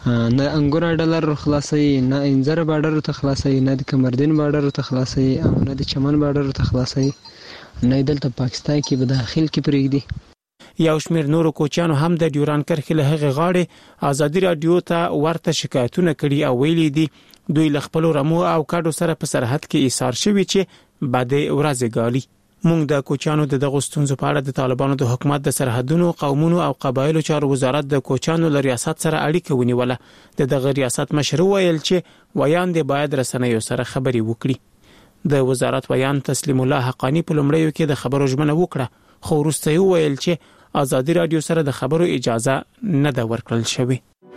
نه انګور ډالر خلاصي، نه انځر بارډر ته خلاصي، نه د کمردین بارډر ته خلاصي، او نه د چمن بارډر ته خلاصي، نه دلته پاکستان کې به داخل کې پرېږدي. یو شمېر نورو کوچیانو هم د ډیوران کرښې له هغې غاړې ازادي راډیو ته ورته شکایتونه کړي او ویلي دي دوی له خپلو رمو او کډو سره په سرحد کې ایثار شوي چې بدې ورځې ګالي. موږ د کوچیانو د دغو ستونزو په اړه د طالبانو د حکومت د سرحدونو، قومونو او قبایلو چارو وزارت د کوچیانو له ریاست سره اړیکه ونیوله. د دغه ریاست مشر ویل چې ویاندې باید رسنیو سره خبرې وکړي. د وزارت ویان تسلیم الله حقانی په لومړیو کې د خبرو ژمنه وکړه، خو وروسته یې ویل چې ازادي راډیو سره د خبرو اجازه نه ده ورکړل شوې.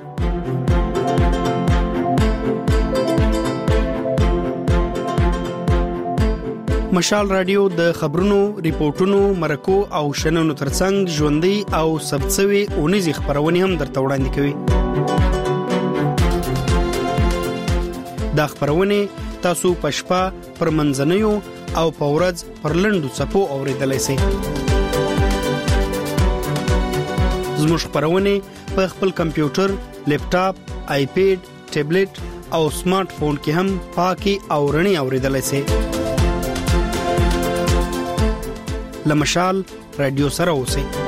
مشال رادیو د خبرونو، ریپورتونو، مرکو او شننو ترڅنګ ژوندۍ او ثبتسوي اونیزي خبرونه هم درته وړاندې کوي. دا خبرونه تاسو په شپه، پر منځنیو او په ورځ پر لنډو څپو اوریدلای شئ. زموږ خبرونه په خپل کمپیوټر، لیپټاپ، آیپیډ، ټابلیټ او سمارټ فون کې هم پاکي او رڼي اوریدلای شئ. لمشال رادیو سره اوسئ.